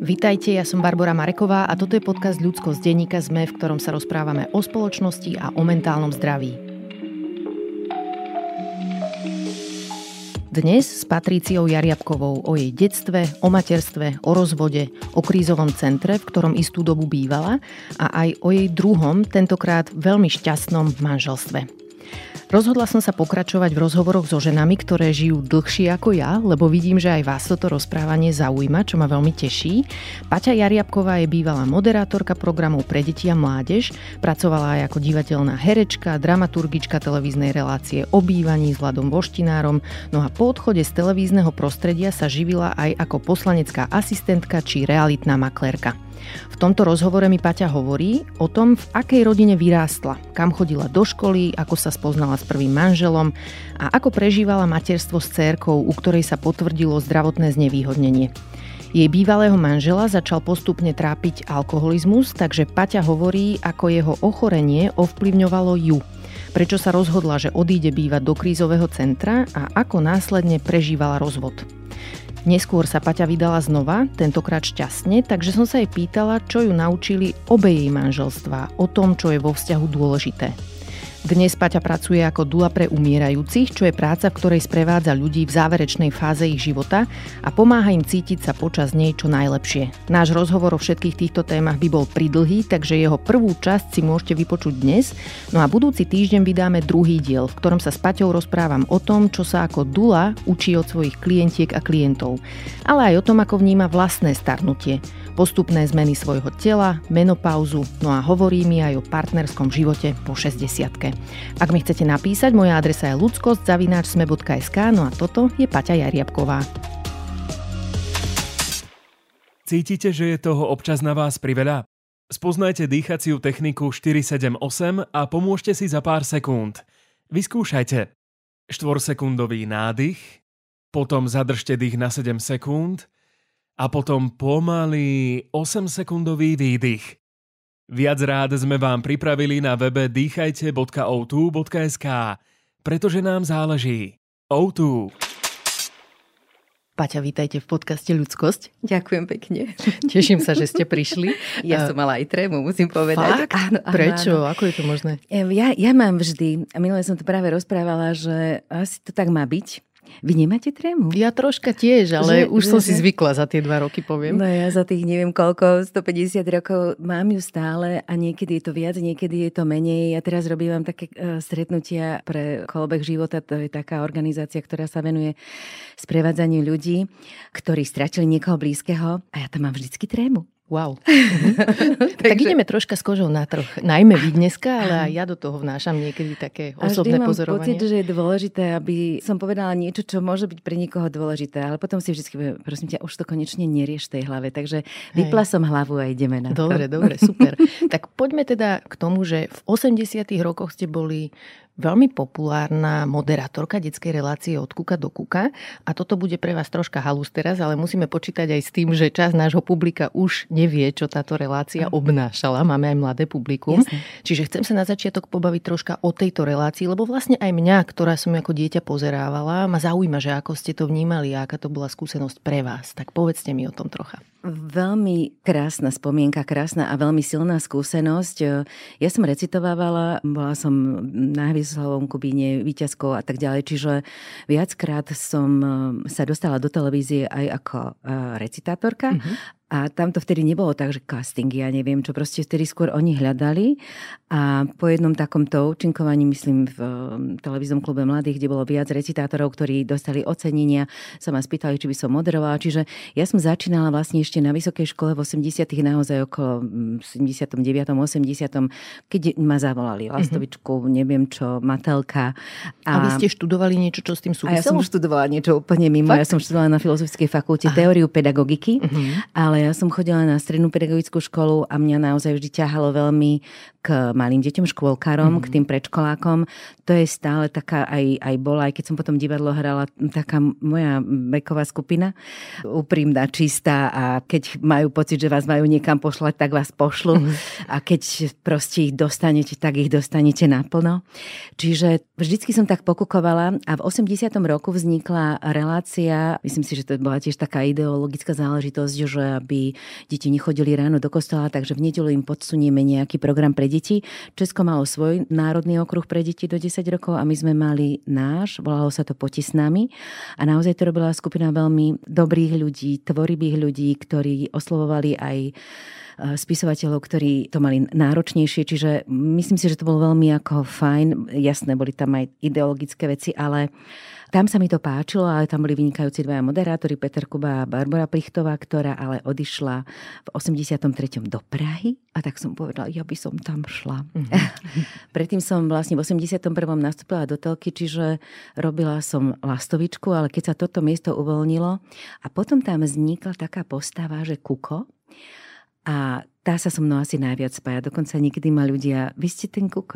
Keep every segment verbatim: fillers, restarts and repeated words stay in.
Vitajte, ja som Barbora Mareková a toto je podcast Ľudsko z denníka es em e, v ktorom sa rozprávame o spoločnosti a o mentálnom zdraví. Dnes s Patriciou Jariabkovou o jej detstve, o materstve, o rozvode, o krízovom centre, v ktorom istú dobu bývala a aj o jej druhom, tentokrát veľmi šťastnom manželstve. Rozhodla som sa pokračovať v rozhovoroch so ženami, ktoré žijú dlhšie ako ja, lebo vidím, že aj vás toto rozprávanie zaujíma, čo ma veľmi teší. Paťa Jariabková je bývalá moderátorka programov pre deti a mládež, pracovala aj ako divateľná herečka, dramaturgička televíznej relácie O bývaní s Vladom Voštinárom, no a po odchode z televízneho prostredia sa živila aj ako poslanecká asistentka či realitná maklérka. V tomto rozhovore mi Paťa hovorí o tom, v akej rodine vyrástla, kam chodila do školy, ako sa spoznala s prvým manželom a ako prežívala materstvo s dcérkou, u ktorej sa potvrdilo zdravotné znevýhodnenie. Jej bývalého manžela začal postupne trápiť alkoholizmus, takže Paťa hovorí, ako jeho ochorenie ovplyvňovalo ju. Prečo sa rozhodla, že odíde bývať do krízového centra a ako následne prežívala rozvod. Neskôr sa Paťa vydala znova, tentokrát šťastne, takže som sa jej pýtala, čo ju naučili obe jej manželstvá, o tom, čo je vo vzťahu dôležité. Dnes Paťa pracuje ako dula pre umierajúcich, čo je práca, v ktorej sprevádza ľudí v záverečnej fáze ich života a pomáha im cítiť sa počas nej čo najlepšie. Náš rozhovor o všetkých týchto témach by bol pridlhý, takže jeho prvú časť si môžete vypočuť dnes, no a budúci týždeň vydáme druhý diel, v ktorom sa s Paťou rozprávam o tom, čo sa ako dula učí od svojich klientiek a klientov, ale aj o tom, ako vníma vlastné starnutie, postupné zmeny svojho tela, menopauzu, no a hovorí mi aj o partnerskom živote po šesťdesiatke. Ak mi chcete napísať, moja adresa je ludskost zavináč sme bodka es ká, no a toto je Paťa Jariabková. Cítite, že je toho občas na vás priveľa? Spoznajte dýchaciu techniku štyri sedem osem a pomôžte si za pár sekúnd. Vyskúšajte. štvorsekundový nádych, potom zadržte dých na sedem sekúnd a potom pomalý osemsekundový výdych. Viac rád sme vám pripravili na webe dýchajte bodka ó dva bodka es ká, pretože nám záleží. ó dva. Paťa, vítajte v podcaste Ľudskosť. Ďakujem pekne. Teším sa, že ste prišli. Ja som mala aj trému, musím povedať. Fakt? Áno, áno, Prečo? Áno. Ako je to možné? Ja, ja mám vždy, a minule som to práve rozprávala, že asi to tak má byť. Vy nemáte trému? Ja troška tiež, ale že, už že, som si zvykla za tie dva roky, poviem. No ja za tých neviem koľko, stopäťdesiat rokov mám ju stále a niekedy je to viac, niekedy je to menej. Ja teraz robím také uh, stretnutia pre Kolobeh života, to je taká organizácia, ktorá sa venuje sprevádzaniu ľudí, ktorí stratili niekoho blízkeho a ja tam mám vždycky trému. Wow. Mhm. Tak ideme troška s kožou na trh. Najmä vy dneska, ale aj ja do toho vnášam niekedy také osobné pozorovanie. Vždy mám pocit, že je dôležité, aby som povedala niečo, čo môže byť pre niekoho dôležité, ale potom si vždy poviem, prosím ťa, už to konečne nerieš v tej hlave. Takže vypla som hlavu a ideme na to. Dobre, dobre, super. Tak poďme teda k tomu, že v osemdesiatych rokoch ste boli veľmi populárna moderátorka detskej relácie Od kuka do kuka a toto bude pre vás troška halus teraz, ale musíme počítať aj s tým, že časť nášho publika už nevie, čo táto relácia obnášala. Máme aj mladé publikum. Jasne. Čiže chcem sa na začiatok pobaviť troška o tejto relácii, lebo vlastne aj mňa, ktorá som ako dieťa pozerávala, ma zaujíma, že ako ste to vnímali a aká to bola skúsenosť pre vás. Tak povedzte mi o tom trocha. Veľmi krásna spomienka, krásna a veľmi silná skúsenosť. Ja som recitovávala, bola som na Hviezdoslavom Kubíne, víťazkou a tak ďalej, čiže viackrát som sa dostala do televízie aj ako recitátorka. Mm-hmm. A tam to vtedy nebolo tak, že castingy, ja neviem čo, proste vtedy skôr oni hľadali a po jednom takomto účinkovaní, myslím v televíznom klube mladých, kde bolo viac recitátorov, ktorí dostali ocenenia, sa ma spýtali, či by som moderovala. Čiže ja som začínala vlastne ešte na vysokej škole v osemdesiatych naozaj okolo sedemdesiatom deviatom osemdesiatom keď ma zavolali Lastovičku, mm-hmm. neviem čo, Matelka. A, a vy ste študovali niečo, čo s tým súviselo? A ja som študovala niečo úplne mimo. Fakt? Ja som študovala na Filozofickej fakulte Aha. teóriu pedagogiky, mm-hmm. ale ja som chodila na strednú pedagogickú školu a mňa naozaj vždy ťahalo veľmi k malým deťom, škôlkarom, Mm-hmm. k tým predškolákom. To je stále taká, aj, aj bola, aj keď som potom divadlo hrala, taká moja veková skupina, úprimná, čistá a keď majú pocit, že vás majú niekam pošlať, tak vás pošlu. Mm-hmm. A keď proste ich dostanete, tak ich dostanete naplno. Čiže vždycky som tak pokukovala a v osemdesiatom roku vznikla relácia, myslím si, že to bola tiež taká ideologická záležitosť, že aby deti nechodili ráno do kostola, takže v nedeľu im podsunieme nejaký program pre deti. Česko malo svoj národný okruh pre deti do desať rokov a my sme mali náš, volalo sa to Poti s nami a naozaj to robila skupina veľmi dobrých ľudí, tvorivých ľudí, ktorí oslovovali aj spisovateľov, ktorí to mali náročnejšie, čiže myslím si, že to bolo veľmi ako fajn. Jasné, boli tam aj ideologické veci, ale tam sa mi to páčilo, ale tam boli vynikajúci dvaja moderátori, Peter Kuba a Barbora Plichtová, ktorá ale odišla v osemdesiatom treťom do Prahy a tak som povedala, ja by som tam šla. Mm-hmm. Predtým som vlastne v osemdesiatom prvom nastúpila do telky, čiže robila som lastovičku, ale keď sa toto miesto uvoľnilo a potom tam vznikla taká postava, že Kuko, a tá sa so mnou asi najviac spája. Dokonca niekedy ma ľudia, vy ste ten Kuko.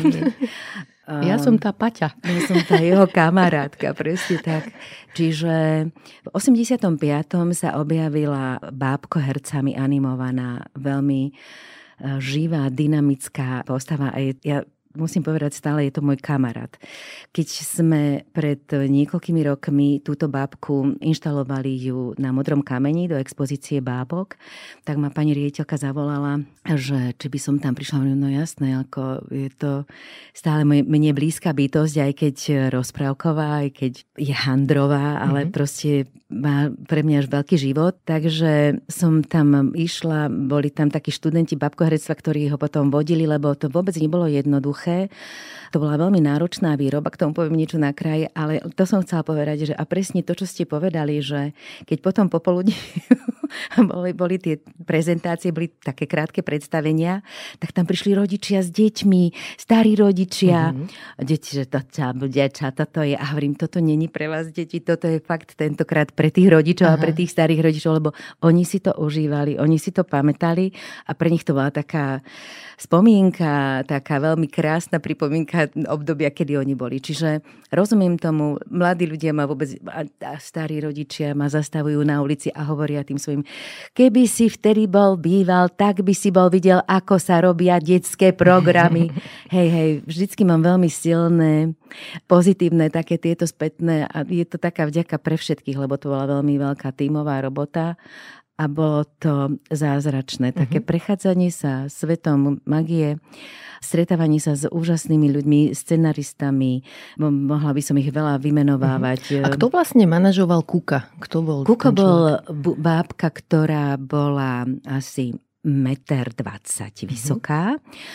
Ja som tá Paťa. Ja som tá jeho kamarátka, presne tak. Čiže v osemdesiatom piatom sa objavila Bábko hercami animovaná, veľmi živá, dynamická postava. A ja musím povedať, stále je to môj kamarát. Keď sme pred niekoľkými rokmi túto bábku inštalovali ju na Modrom kameni do expozície bábok, tak ma pani riaditeľka zavolala, že či by som tam prišla. No jasné, ako je to stále mne blízka bytosť, aj keď rozprávková, aj keď je handrová, ale mm-hmm. proste má pre mňa až veľký život. Takže som tam išla, boli tam takí študenti bábkoherectva, ktorí ho potom vodili, lebo to vôbec nebolo jednoduché. To bola veľmi náročná výroba, k tomu poviem niečo na kraji, ale to som chcela povedať, že a presne to, čo ste povedali, že keď potom popoludní boli, boli tie prezentácie, boli také krátke predstavenia, tak tam prišli rodičia s deťmi, starí rodičia, mm-hmm. deti, že toto, deča, toto je, a hovorím, toto není pre vás, deti, toto je fakt tentokrát pre tých rodičov Aha. a pre tých starých rodičov, lebo oni si to užívali, oni si to pamätali a pre nich to bola taká spomienka, taká veľmi krásna pripomienka obdobia, kedy oni boli. Čiže rozumiem tomu, mladí ľudia ma vôbec, a, a starí rodičia ma zastavujú na ulici a hovoria tým svojim, keby si vtedy bol býval, tak by si bol videl, ako sa robia detské programy. hej, hej, vždycky mám veľmi silné, pozitívne také tieto spätné a je to taká vďaka pre všetkých, lebo to bola veľmi veľká tímová robota. A bolo to zázračné. Také uh-huh. prechádzanie sa svetom magie, stretávanie sa s úžasnými ľuďmi, scenaristami. Mohla by som ich veľa vymenovávať. Uh-huh. A kto vlastne manažoval Kuka? Kto bol Kuko bol bábka, ktorá bola asi meter dvadsať vysoká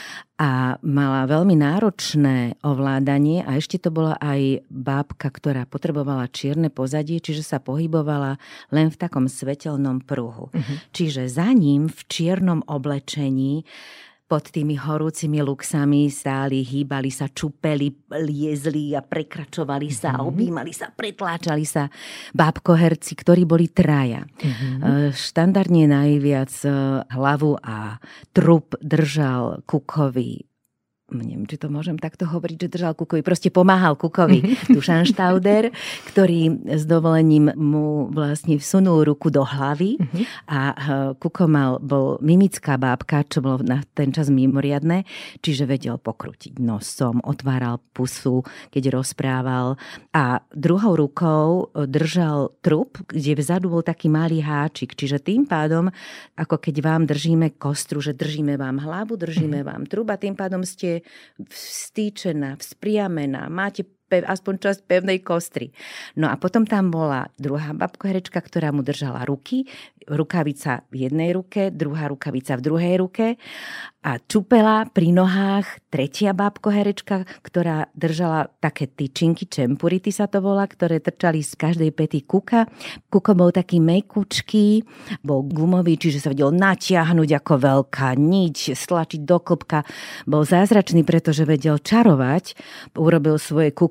a mala veľmi náročné ovládanie a ešte to bola aj bábka, ktorá potrebovala čierne pozadie, čiže sa pohybovala len v takom svetelnom pruhu. Uh-huh. Čiže za ním v čiernom oblečení pod tými horúcimi luxami stáli, hýbali sa, čupeli, liezli a prekračovali sa, mm-hmm. objímali sa, pretláčali sa bábkoherci, ktorí boli traja. Mm-hmm. Štandardne najviac hlavu a trup držal Kukovi. Neviem, či to môžem takto hovoriť, že držal Kukovi, proste pomáhal Kukovi Dušan Štauder, ktorý s dovolením mu vlastne vsunul ruku do hlavy uh-huh. a Kuko mal, bol mimická bábka, čo bolo na ten čas mimoriadne, čiže vedel pokrútiť nosom, otváral pusu, keď rozprával a druhou rukou držal trup, kde vzadu bol taký malý háčik, čiže tým pádom, ako keď vám držíme kostru, že držíme vám hlavu, držíme uh-huh. vám trup a tým pádom ste vstýčená, vzpriamená, máte pev, aspoň časť pevnej kostry. No a potom tam bola druhá babkoherečka, ktorá mu držala ruky, rukavica v jednej ruke, druhá rukavica v druhej ruke a čupela pri nohách tretia babkoherečka, ktorá držala také tyčinky, čempurity sa to volá, ktoré trčali z každej pety Kuka. Kuko bol taký mekučký, bol gumový, čiže sa vedel natiahnuť ako veľká niť, stlačiť do klbka. Bol zázračný, pretože vedel čarovať. Urobil svoje Kuk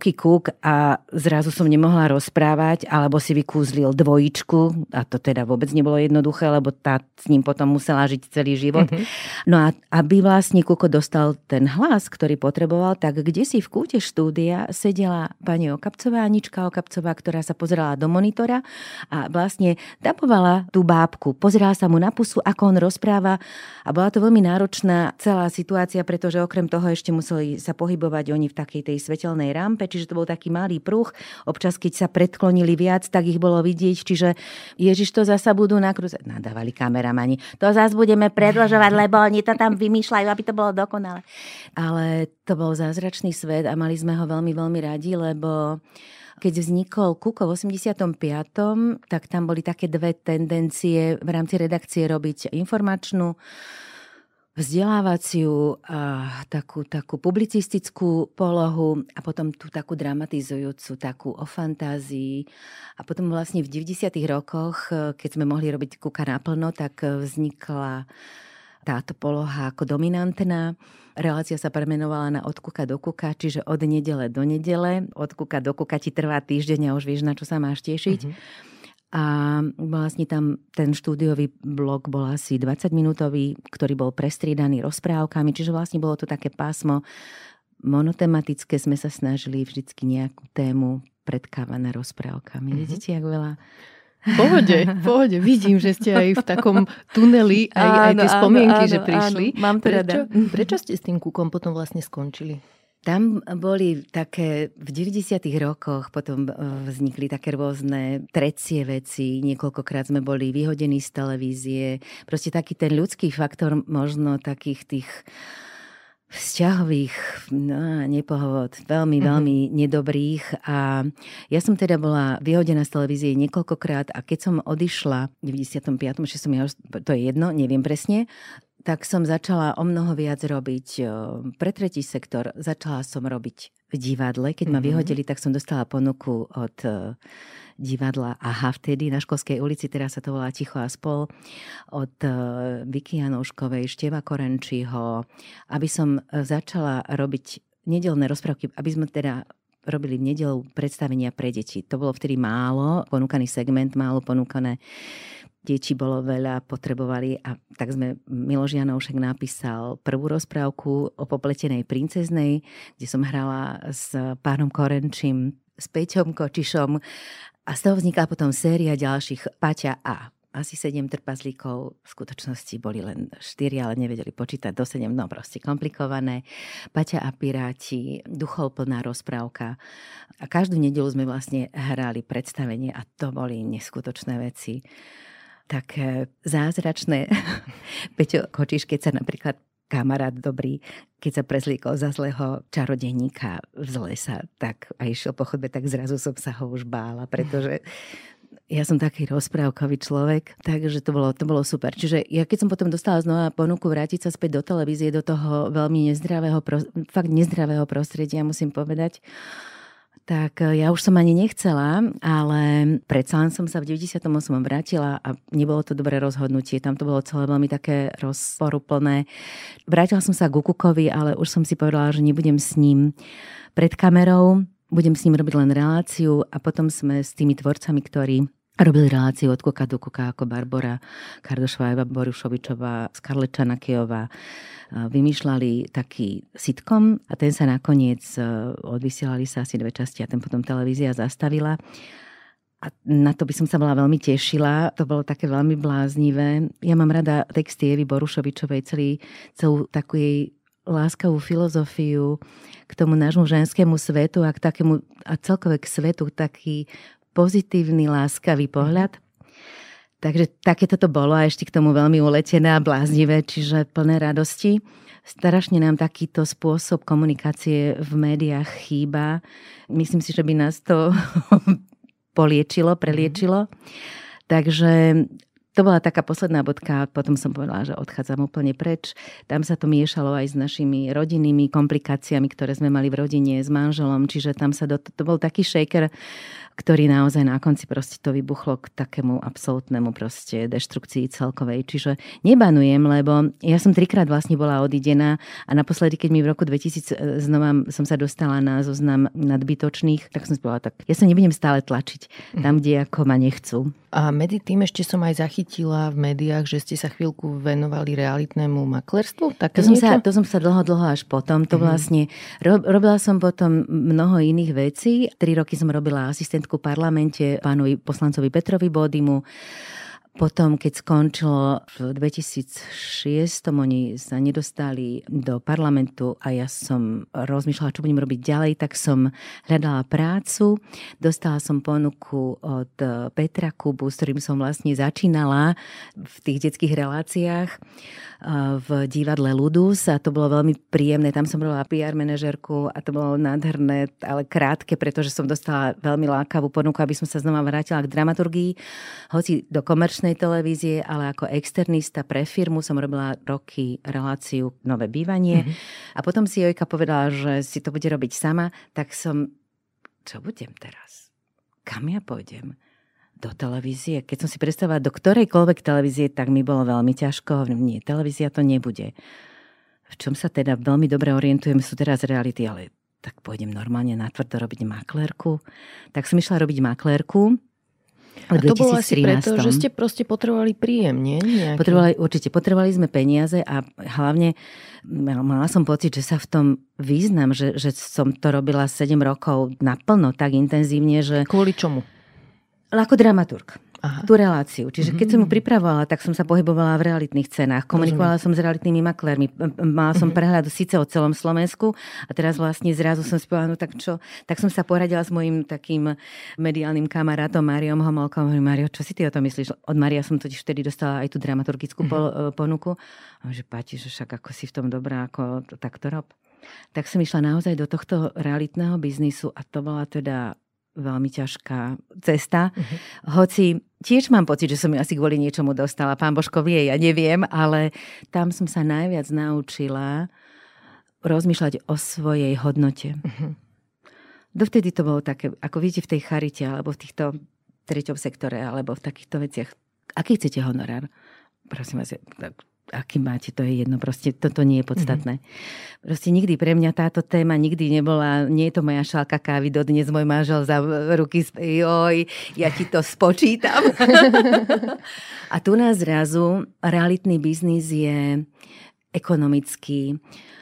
veľký kúk a zrazu som nemohla rozprávať, alebo si vykúzlil dvojičku a to teda vôbec nebolo jednoduché, lebo tá s ním potom musela žiť celý život. Mm-hmm. No a aby vlastne Kuko dostal ten hlas, ktorý potreboval, tak kde si v kúte štúdia sedela pani Okapcová, Anička Okapcová, ktorá sa pozerala do monitora a vlastne dabovala tú bábku. Pozerala sa mu na pusu, ako on rozpráva a bola to veľmi náročná celá situácia, pretože okrem toho ešte museli sa pohybovať oni v takej tej svetelnej rampe, čiže to bol taký malý pruh. Občas, keď sa predklonili viac, tak ich bolo vidieť, čiže Ježiš, to zasa budú nakrúcať. Nadávali kameramani. To zas budeme predĺžovať, lebo oni to tam vymýšľajú, aby to bolo dokonalé. Ale to bol zázračný svet a mali sme ho veľmi, veľmi radi, lebo keď vznikol Kuko v osemdesiatom piatom, tak tam boli také dve tendencie v rámci redakcie robiť informačnú, vzdelávaciu a takú, takú publicistickú polohu a potom tú takú dramatizujúcu, takú o fantázii. A potom vlastne v deväťdesiatych rokoch, keď sme mohli robiť Kuka naplno, tak vznikla táto poloha ako dominantná. Relácia sa premenovala na Od Kuka do Kuka, čiže od nedele do nedele. Od Kuka do Kuka ti trvá týždeň a už vieš, na čo sa máš tešiť. Mm-hmm. A vlastne tam ten štúdiový blok bol asi dvadsaťminútový, ktorý bol prestriedaný rozprávkami, čiže vlastne bolo to také pásmo monotematické. Sme sa snažili vždycky nejakú tému predkávané rozprávkami. Mm-hmm. Vidíte, jak veľa... Pohode, pohode. Vidím, že ste aj v takom tuneli, aj, áno, aj tie spomienky, áno, že prišli. Áno, mám to prečo, rada. Prečo ste s tým Kukom potom vlastne skončili? Tam boli také, v deväťdesiatych rokoch potom vznikli také rôzne trecie veci, niekoľkokrát sme boli vyhodení z televízie. Proste taký ten ľudský faktor možno takých tých vzťahových no, nepohod, veľmi, mm-hmm. veľmi nedobrých. A ja som teda bola vyhodená z televízie niekoľkokrát a keď som odišla v deväťdesiatom piatom, že som ja, to je jedno, neviem presne, tak som začala o mnoho viac robiť pre tretí sektor. Začala som robiť v divadle. Keď ma vyhodili, tak som dostala ponuku od divadla Aha vtedy na Školskej ulici, teraz sa to volá Ticho a spol, od Vicky Janouškovej, Števa Korenčího, aby som začala robiť nedeľné rozprávky, aby sme teda robili v nedeľu predstavenia pre deti. To bolo vtedy málo, ponúkaný segment, málo ponúkané. Detí bolo veľa, potrebovali a tak sme, Miloš Janoušek napísal prvú rozprávku o popletenej princeznej, kde som hrala s pánom Korenčím, s Peťom Kočišom a z toho vznikla potom séria ďalších Paťa a asi sedem trpazlíkov. V skutočnosti boli len štyri, ale nevedeli počítať do sedem, no proste komplikované. Paťa a Piráti, duchovplná rozprávka. A každú nedeľu sme vlastne hrali predstavenie a to boli neskutočné veci. Také zázračné. Peťo Kočiš, keď sa napríklad kamarát dobrý, keď sa prezliekol za zlého čarodejníka z lesa, tak a išiel po chodbe, tak zrazu som sa ho už bála, pretože ja som taký rozprávkový človek, takže to bolo, to bolo super. Čiže ja keď som potom dostala znova ponuku vrátiť sa späť do televízie, do toho veľmi nezdravého, fakt nezdravého prostredia, musím povedať, tak ja už som ani nechcela, ale predsa len som sa v deväťdesiatom ôsmom vrátila a nebolo to dobré rozhodnutie. Tam to bolo celé veľmi také rozporuplné. Vrátila som sa k Kukovi, ale už som si povedala, že nebudem s ním pred kamerou, budem s ním robiť len reláciu a potom sme s tými tvorcami, ktorí robili reláciu od Kuka do Kuka ako Barbora Kardošová, Eva Borušovičová, Scarlett Čanakijová. Vymýšľali taký sitcom a ten sa nakoniec odvysielali sa asi dve časti a ten potom televízia zastavila. A na to by som sa bola veľmi tešila. To bolo také veľmi bláznivé. Ja mám rada texty Evy Borušovičovej, celý, celú takú jej láskavú filozofiu k tomu nášmu ženskému svetu a k takému, a celkové k svetu taký pozitívny, láskavý pohľad. Takže takéto to bolo a ešte k tomu veľmi uletené a bláznivé, čiže plné radosti. Strašne nám takýto spôsob komunikácie v médiách chýba. Myslím si, že by nás to poliečilo, preliečilo. Takže to bola taká posledná bodka, potom som povedala, že odchádzam úplne preč. Tam sa to miešalo aj s našimi rodinnými komplikáciami, ktoré sme mali v rodine s manželom, čiže tam sa do, to bol taký shaker, ktorý naozaj na konci proste to vybuchlo k takému absolútnemu proste deštrukcii celkovej. Čiže nebanujem, lebo ja som trikrát vlastne bola odidená a naposledy, keď mi v roku dvetisíc znova som sa dostala na zoznam nadbytočných, tak som si povedala, tak ja sa nebudem stále tlačiť tam, kde ako ma nechcú. A medzi tým ešte som aj zachytila v médiách, že ste sa chvíľku venovali realitnému maklerstvu. To som, sa, to som sa dlho, dlho až potom. To vlastne, ro, robila som potom mnoho iných vecí. Tri roky som robila asistentku v parlamente pánovi poslancovi Petrovi Bodimu. Potom, keď skončilo v dvetisícšesť, oni sa nedostali do parlamentu a ja som rozmýšľala, čo budem robiť ďalej, tak som hľadala prácu. Dostala som ponuku od Petra Kubu, s ktorým som vlastne začínala v tých detských reláciách v divadle Ludus a to bolo veľmi príjemné. Tam som robila pé er manažérku a to bolo nádherné, ale krátke, pretože som dostala veľmi lákavú ponuku, aby som sa znova vrátila k dramaturgii, hoci do komerčnej televízie, ale ako externista pre firmu som robila roky reláciu Nové bývanie. Mm-hmm. A potom si Jojka povedala, že si to bude robiť sama, tak som, čo budem teraz? Kam ja pôjdem? Do televízie. Keď som si predstavila do ktorejkoľvek televízie, tak mi bolo veľmi ťažko. Nie, televízia to nebude. V čom sa teda veľmi dobre orientujem, sú teraz reality, ale tak pôjdem normálne natvrdo robiť maklérku. Tak som išla robiť maklérku. A to bolo asi preto, že ste proste potrebovali príjem, nie? Nejaký. Potrebovali, určite, potrebovali sme peniaze a hlavne mala som pocit, že sa v tom význam, že, že som to robila sedem rokov naplno, tak intenzívne, že... Kvôli čomu? Ako dramaturg. Aha. Tú reláciu. Čiže keď som ju pripravovala, tak som sa pohybovala v realitných cenách. Komunikovala som s realitnými maklérmi. Mala som prehľad síce o celom Slovensku a teraz vlastne zrazu som si povedala, no tak čo? Tak som sa poradila s mojím takým mediálnym kamarátom Máriom Homolkom. Hovorím, Mário, čo si ty o tom myslíš? Od Mária som totiž vtedy dostala aj tú dramaturgickú mm-hmm. ponuku. A že Pati, že však ako si v tom dobrá, ako to, tak to rob. Tak som išla naozaj do tohto realitného biznisu a to bola teda veľmi ťažká cesta. Uh-huh. Hoci tiež mám pocit, že som ju asi kvôli niečomu dostala. Pán Božko vie, ja neviem, ale tam som sa najviac naučila rozmýšľať o svojej hodnote. Uh-huh. Dovtedy to bolo také, ako vidíte v tej charite, alebo v týchto treťom sektore, alebo v takýchto veciach. Aký chcete honorár? Prosím vás, tak aký máte, to je jedno, proste toto nie je podstatné. Mm-hmm. Proste nikdy pre mňa táto téma nikdy nebola, nie je to moja šálka kávy, dodnes môj manžel za ruky spie, joj, ja ti to spočítam. A tu nás zrazu realitný biznis je ekonomický.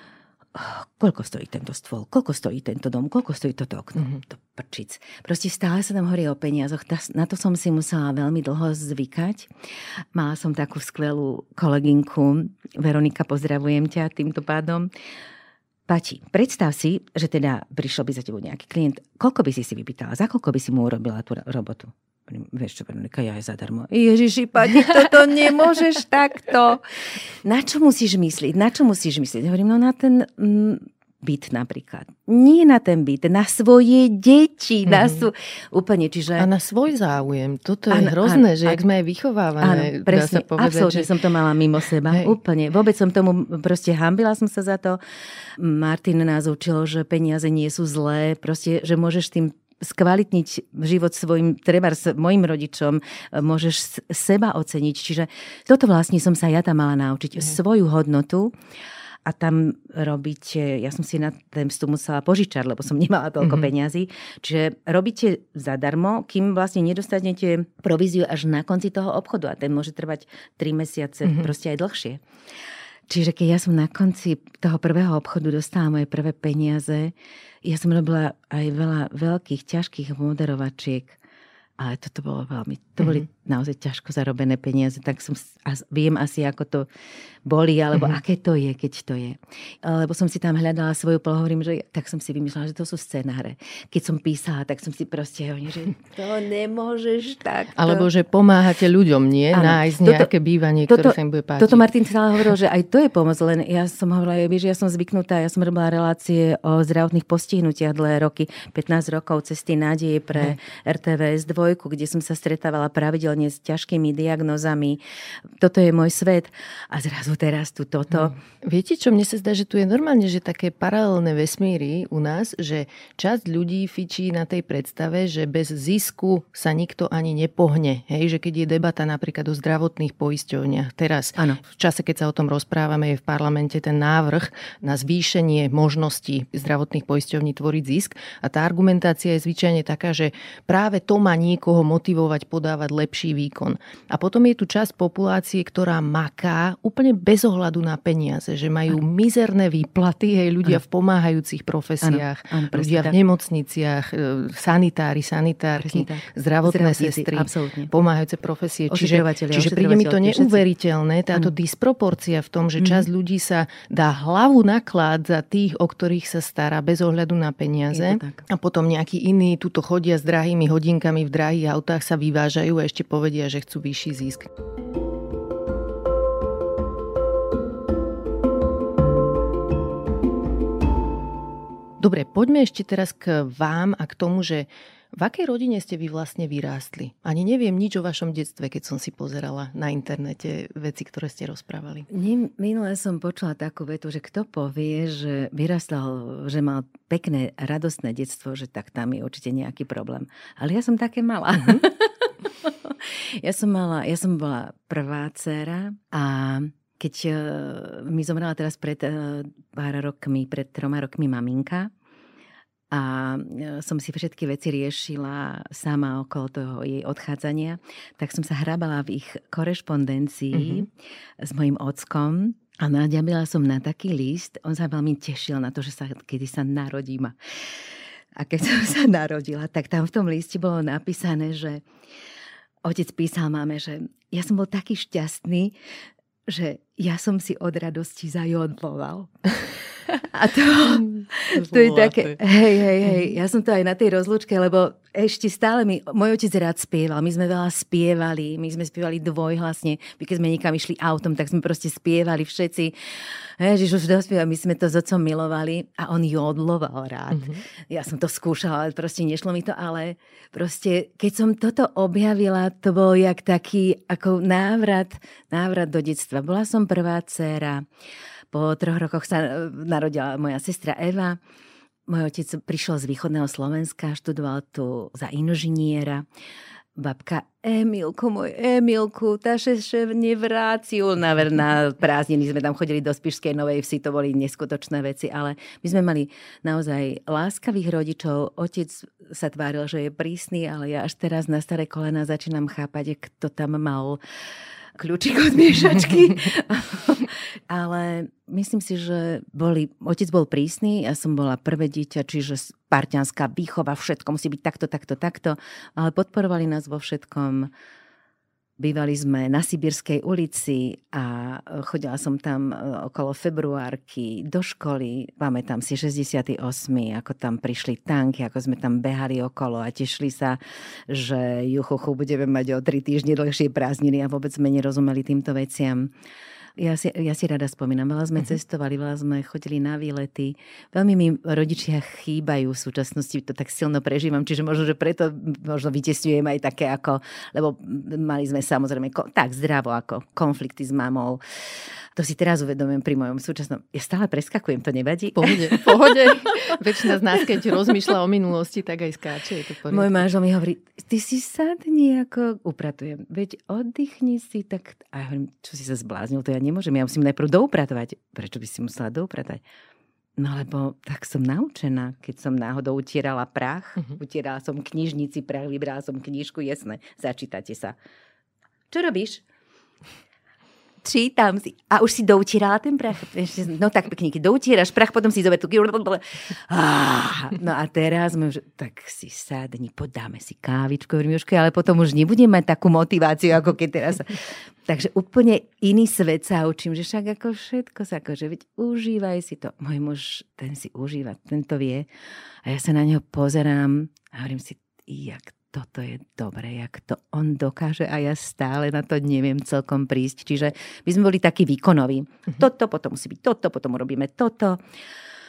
Koľko stojí tento stôl, koľko stojí tento dom, koľko stojí toto okno, mm-hmm. to prčic. Proste stále sa tam hovorí o peniazoch. Na to som si musela veľmi dlho zvykať. Mala som takú skvelú kolegynku, Veronika, pozdravujem ťa týmto pádom. Pati, predstav si, že teda prišiel by za tebou nejaký klient. Koľko by si si vypýtala? Za koľko by si mu urobila tú robotu? Vieš čo, Veronika, ja aj zadarmo. Ježiši, Pati, toto nemôžeš takto. Na čo musíš myslieť? Na čo musíš myslieť? Hovorím, no na ten mm, byt napríklad. Nie na ten byt, na svoje deti. Mm-hmm. Na sú... Úplne, čiže... A na svoj záujem. Toto je ano, hrozné, ano, že ano, jak sme aj vychovávané. Áno, presne, dá sa povedať, absolútne že... som to mala mimo seba. Hej. Úplne. Vôbec som tomu proste hambila som sa za to. Martin nás učil, že peniaze nie sú zlé. Proste, že môžeš tým skvalitniť život svojim, treba s mojim rodičom, môžeš seba oceniť. Čiže toto vlastne som sa ja tam mala naučiť. Mm. Svoju hodnotu a tam robiť, ja som si na ten vstup musela požičať, lebo som nemala toľko mm-hmm. peňazí. Čiže robíte zadarmo, kým vlastne nedostanete províziu až na konci toho obchodu. A ten môže trvať tri mesiace, mm-hmm. proste aj dlhšie. Čiže keď ja som na konci toho prvého obchodu dostala moje prvé peniaze, ja som robila aj veľa veľkých, ťažkých moderovačiek, ale toto bolo veľmi, to boli mm-hmm. naozaj ťažko zarobené peniaze, tak som viem asi, ako to boli, alebo mm-hmm. aké to je, keď to je. Lebo som si tam hľadala svoju polohu, hovorím, že tak som si vymýšľala, že to sú scenáre. Keď som písala, tak som si proste hovorila, že to nemôžeš takto. Alebo že pomáhate ľuďom, nie? Ano, nájsť nejaké toto, bývanie, ktoré toto, sa im bude páčiť. Toto Martin stále hovoril, že aj to je pomoc, len ja som hovorila, že ja som zvyknutá, ja som robila relácie o zdravotných postihnutiach dlhé roky, pätnásť rokov Cesty nádeje pre mm. er té vé es dva, dvojku, kde som sa stretávala pravidelne s ťažkými diagnózami. Toto je môj svet. A zrazu teraz tu toto. Hmm. Viete čo, mne sa zdá, že tu je normálne, že také paralelné vesmíry u nás, že časť ľudí fičí na tej predstave, že bez zisku sa nikto ani nepohne. Hej, že keď je debata napríklad o zdravotných poisťovniach. Teraz, ano. V čase, keď sa o tom rozprávame, je v parlamente ten návrh na zvýšenie možností zdravotných poisťovní tvoriť zisk. A tá argumentácia je zvyčajne taká, že práve to má niekoho motivovať podávať lepší výkon. A potom je tu časť populácie, ktorá maká úplne bez ohľadu na peniaze, že majú ano. Mizerné výplaty, hej, ľudia ano. V pomáhajúcich profesiách, ano. Ano, ľudia v tak. Nemocniciach, sanitári, sanitárky, zdravotné sestry, absolútne. Pomáhajúce profesie. Čiže, čiže príde mi to neuveriteľné, táto ano. Disproporcia v tom, že časť mm. ľudí sa dá hlavu naklad za tých, o ktorých sa stará bez ohľadu na peniaze. A potom nejakí iní tuto chodia s drahými hodinkami v drahých autách, sa vyvážajú a ešte povedia, že chcú vyšší zisk. Dobre, poďme ešte teraz k vám a k tomu, že v akej rodine ste vy vlastne vyrástli? Ani neviem nič o vašom detstve, keď som si pozerala na internete veci, ktoré ste rozprávali. Minule som počula takú vetu, že kto povie, že vyrastal, že mal pekné, radostné detstvo, že tak tam je určite nejaký problém. Ale ja som také mala. Mm-hmm. ja som mala, ja som bola prvá dcéra a keď mi zomrela teraz pred pár rokmi, pred troma rokmi maminka a som si všetky veci riešila sama okolo toho jej odchádzania, tak som sa hrabala v ich korešpondencii mm-hmm. s mojím ockom a naďabila som na taký list. On sa veľmi tešil na to, že sa, kedy sa narodím. A keď som sa narodila, tak tam v tom liste bolo napísané, že otec písal mame, že ja som bol taký šťastný, že ja som si od radosti zajodloval. A to, to je také, hej, hej, hej, ja som to aj na tej rozlúčke, lebo ešte stále mi, môj otec rád spieval, my sme veľa spievali, my sme spievali dvojhlasne, my keď sme niekam išli autom, tak sme proste spievali všetci. Ježiš, už dospieva, my sme to s otcom milovali a on jodloval rád. Mm-hmm. Ja som to skúšala, ale proste nešlo mi to, ale proste, keď som toto objavila, to bol jak taký, ako návrat, návrat do detstva. Bola som prvá dcéra. Po troch rokoch sa narodila moja sestra Eva. Môj otec prišiel z východného Slovenska, študoval tu za inžiniera. Babka, Emilku, môj Emilku, tá šéf nevráciu. Na, na prázdniny sme tam chodili do Spišskej Novej Vsi, to boli neskutočné veci, ale my sme mali naozaj láskavých rodičov. Otec sa tváril, že je prísny, ale ja až teraz na staré kolena začínam chápať, kto tam mal kľúčik od miešačky. Ale myslím si, že boli, otec bol prísny, ja som bola prvé dieťa, čiže spartianská výchova, všetko musí byť takto, takto, takto. Ale podporovali nás vo všetkom. Bývali sme na Sibírskej ulici a chodila som tam okolo februárky do školy. Pamätám si šesťdesiaty ôsmy ako tam prišli tanky, ako sme tam behali okolo a tešili sa, že juchuchu budeme mať o tri týždne dlhšie prázdniny a vôbec sme nerozumeli týmto veciam. Ja si, ja si rada spomínam, veľa sme uh-huh. cestovali, veľa sme chodili na výlety. Veľmi mi rodičia chýbajú v súčasnosti, to tak silno prežívam, čiže možno, že preto možno vytesňujem aj také ako, lebo mali sme samozrejme tak zdravo ako konflikty s mamou. To si teraz uvedomujem pri mojom súčasnom. Ja stále preskakujem, to nevadí? Pohode, pohode. Väčšina z nás, keď rozmýšľa o minulosti, tak aj skáče. Je to poriadku. Môj manžel mi hovorí, ty si sadni, ako upratujem. Veď oddychni si, tak... A ja hovorím, čo si sa zbláznil, to ja nemôžem. Ja musím najprv doupratovať. Prečo by si musela doupratať? No lebo tak som naučená, keď som náhodou utierala prach, uh-huh. utierala som knižnici prach, vybrala som knižku, jasné, začítate sa. Čo robíš? Čítam si. A už si doutierala ten prach? No tak pekne, keď doutieraš prach, potom si zober tu... No a teraz sme už... Tak si sadni, podáme si kávičku, Jožke, ale potom už nebudem mať takú motiváciu, ako keď teraz... Takže úplne iný svet sa učím, že však ako všetko sa akože, veď užívaj si to. Môj muž, ten si užíva, ten to vie. A ja sa na neho pozerám a hovorím si, jak toto je dobré, jak to on dokáže a ja stále na to neviem celkom prísť. Čiže my sme boli takí výkonoví. Mm-hmm. Toto, potom musí byť toto, potom urobíme toto.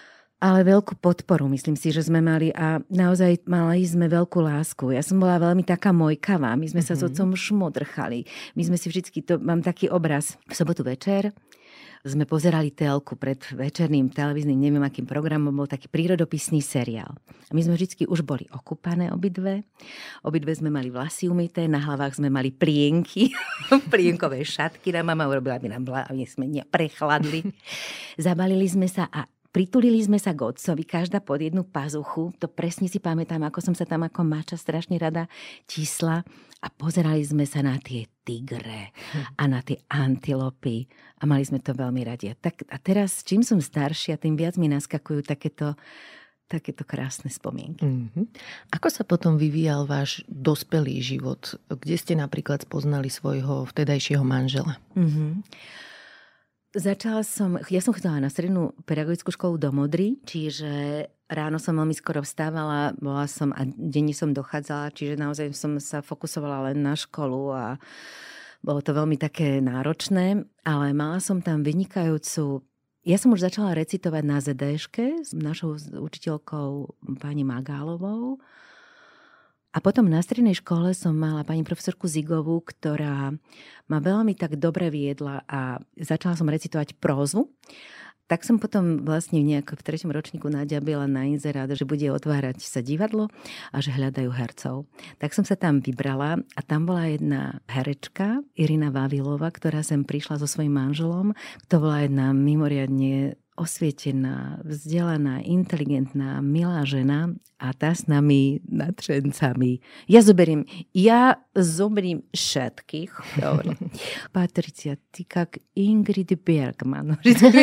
ale veľkú podporu, myslím si, že sme mali a naozaj mali sme veľkú lásku. Ja som bola veľmi taká mojkavá, my sme mm-hmm. sa s otcom šmodrchali. My sme si vždycky, to mám taký obraz, v sobotu večer sme pozerali telku pred večerným televíznym, neviem akým programom, bol taký prírodopisný seriál. A my sme vždycky už boli okúpané obidve. Obidve sme mali vlasy umyté, na hlavách sme mali plienky, plienkové šatky, nám mama urobila, aby nám aby sme neprechladli. Zabalili sme sa a pritulili sme sa k otcovi, každá pod jednu pazuchu. To presne si pamätám, ako som sa tam ako mača strašne rada tisla. A pozerali sme sa na tie tigre a na tie antilopy. A mali sme to veľmi radi. A, tak, a teraz, čím som staršia, tým viac mi naskakujú takéto, takéto krásne spomienky. Mm-hmm. Ako sa potom vyvíjal váš dospelý život? Kde ste napríklad spoznali svojho vtedajšieho manžela? Mm-hmm. Začala som, ja som chodila na strednú pedagogickú školu do Modry, čiže ráno som veľmi skoro vstávala, bola som a denne som dochádzala, čiže naozaj som sa fokusovala len na školu a bolo to veľmi také náročné, ale mala som tam vynikajúcu, ja som už začala recitovať na zet déške s našou učiteľkou pani Magálovou. A potom na strednej škole som mala pani profesorku Zigovú, ktorá ma veľmi tak dobre viedla a začala som recitovať prózu. Tak som potom vlastne nejak v treťom ročníku naďabila na inzerát, že bude otvárať sa divadlo a že hľadajú hercov. Tak som sa tam vybrala a tam bola jedna herečka, Irina Vavilová, ktorá sem prišla so svojím manželom. To bola jedna mimoriadne osvietená, vzdelaná, inteligentná, milá žena a tá s nami nadšencami. Ja zoberiem, ja zoberiem všetkých. Dobre. Patricia, ty kak Ingrid Bergman.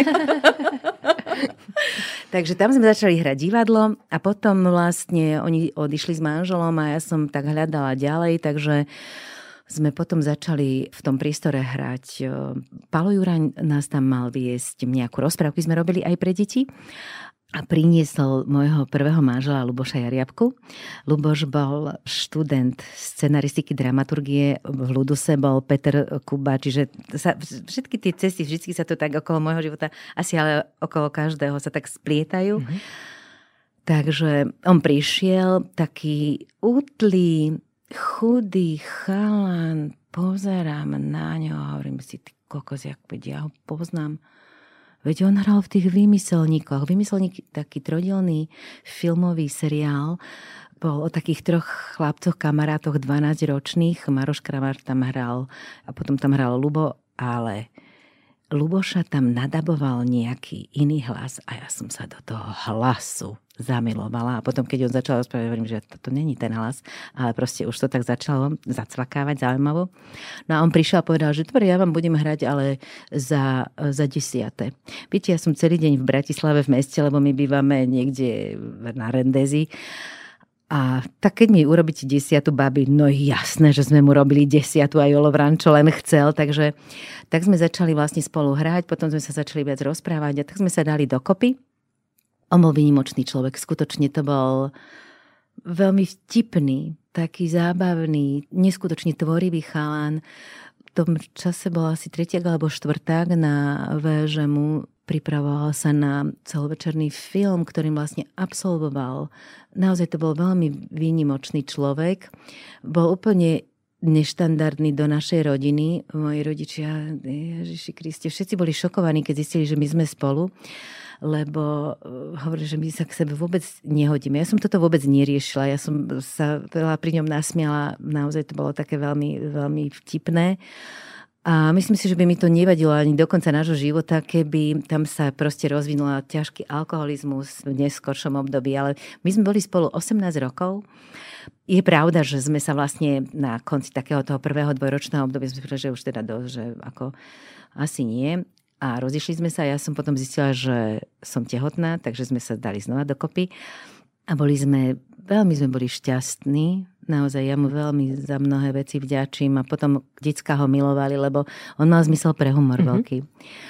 Takže tam sme začali hrať divadlo a potom vlastne oni odišli s manželom a ja som tak hľadala ďalej, takže sme potom začali v tom priestore hrať. Pálo Juraň nás tam mal viesť nejakú rozprávku, sme robili aj pre deti. A priniesol môjho prvého manžela Luboša Jariabku. Luboš bol študent scenaristiky, dramaturgie, v Luduse bol Peter Kuba, čiže sa, všetky tie cesty, vždy sa to tak okolo môjho života, asi ale okolo každého sa tak splietajú. Mm-hmm. Takže on prišiel taký útlý, chudý chalan, pozerám na ňo a hovorím si, ty kokos, jak ja ho poznám. Veď on hral v tých Vymyselníkoch. Vymyselník, taký trojdielny filmový seriál, bol o takých troch chlapcoch, kamarátoch dvanásťročných. Maroš Kramár tam hral a potom tam hral Lubo, ale Luboša tam nadaboval nejaký iný hlas a ja som sa do toho hlasu zamilovala. A potom, keď on začal rozprávať, hovorím, že to, to není ten hlas, ale proste už to tak začalo zacvakávať zaujímavo. No a on prišiel a povedal, že dobre, ja vám budem hrať, ale za, za desiate. Viete, ja som celý deň v Bratislave v meste, lebo my bývame niekde na Rendezi. A tak keď mi urobíte desiatu, babi, no jasné, že sme mu robili desiatu a Jolo Vrančo len chcel, takže tak sme začali vlastne spolu hrať, potom sme sa začali viac rozprávať a tak sme sa dali dokopy. On bol výnimočný človek, skutočne to bol veľmi vtipný, taký zábavný, neskutočne tvorivý chalan. V tom čase bol asi tretiak alebo štvrták na vé žé mu. Pripravoval sa na celovečerný film, ktorým vlastne absolvoval. Naozaj to bol veľmi výnimočný človek. Bol úplne neštandardný do našej rodiny. Moji rodičia, Ježiši Kriste, všetci boli šokovaní, keď zistili, že my sme spolu, lebo hovorili, že my sa k sebe vôbec nehodíme. Ja som toto vôbec neriešila. Ja som sa veľa pri ňom nasmiala. Naozaj to bolo také veľmi, veľmi vtipné. A myslím si, že by mi to nevadilo ani do konca nášho života, keby tam sa proste rozvinula ťažký alkoholizmus v neskoršom období. Ale my sme boli spolu osemnásť rokov. Je pravda, že sme sa vlastne na konci takého toho prvého dvojročného obdobia sme povedali, že už teda dosť, že ako asi nie. A rozišli sme sa. Ja som potom zistila, že som tehotná, takže sme sa dali znova dokopy. A boli sme, veľmi sme boli šťastní. Naozaj, ja mu veľmi za mnohé veci vďačím a potom decká ho milovali, lebo on mal zmysel pre humor mm-hmm. veľký.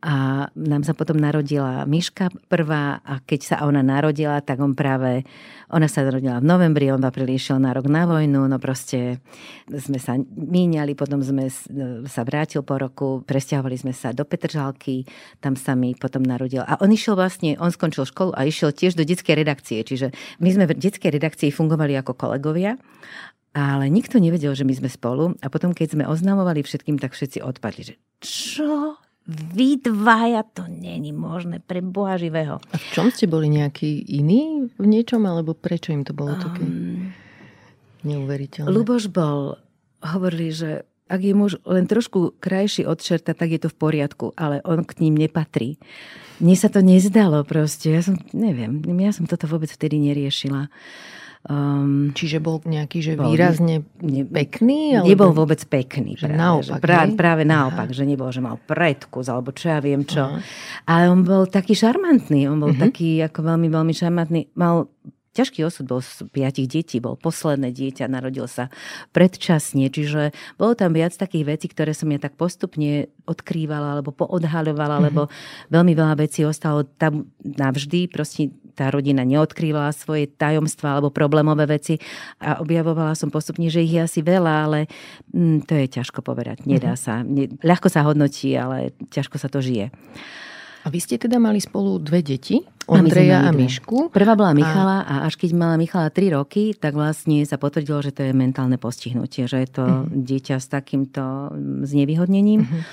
A nám sa potom narodila Miška prvá a keď sa ona narodila, tak on práve, ona sa narodila v novembri, on v apríli išiel na rok na vojnu, no proste sme sa míňali, potom sme sa vrátil po roku, presťahovali sme sa do Petržalky, tam sa mi potom narodil. A on išiel vlastne, on skončil školu a išiel tiež do detskej redakcie, čiže my sme v detskej redakcii fungovali ako kolegovia, ale nikto nevedel, že my sme spolu a potom keď sme oznamovali všetkým, tak všetci odpadli, že čo? Vy dvaja, to není možné, pre Boha živého. A v čom ste boli nejaký iný v niečom, alebo prečo im to bolo také um, neuveriteľné? Ľuboš bol, hovorili, že ak je muž len trošku krajší od čerta, tak je to v poriadku, ale on k ním nepatrí. Mne sa to nezdalo proste, ja som, neviem, ja som toto vôbec vtedy neriešila. Um, Čiže bol nejaký, že bol, výrazne ne, pekný? Alebo... Nebol vôbec pekný. Že práve, naopak, že práve, práve naopak, že nebol, že mal predkus, alebo čo ja viem čo. Aha. Ale on bol taký šarmantný, on bol uh-huh. taký ako veľmi, veľmi šarmantný. Mal ťažký osud, bol z piatich detí, bol posledné dieťa, narodil sa predčasne, čiže bolo tam viac takých vecí, ktoré som ja tak postupne odkrývala, alebo poodhaľovala, uh-huh. lebo veľmi veľa vecí ostalo tam navždy, proste tá rodina neodkrývala svoje tajomstvá alebo problémové veci a objavovala som postupne, že ich je asi veľa, ale mm, to je ťažko povedať. Nedá mm-hmm. sa. Ne, ľahko sa hodnotí, ale ťažko sa to žije. A vy ste teda mali spolu dve deti? Ondreja a, a Mišku? Prvá bola Michala a... a až keď mala Michala tri roky, tak vlastne sa potvrdilo, že to je mentálne postihnutie, že je to mm-hmm. dieťa s takýmto znevýhodnením. Mm-hmm.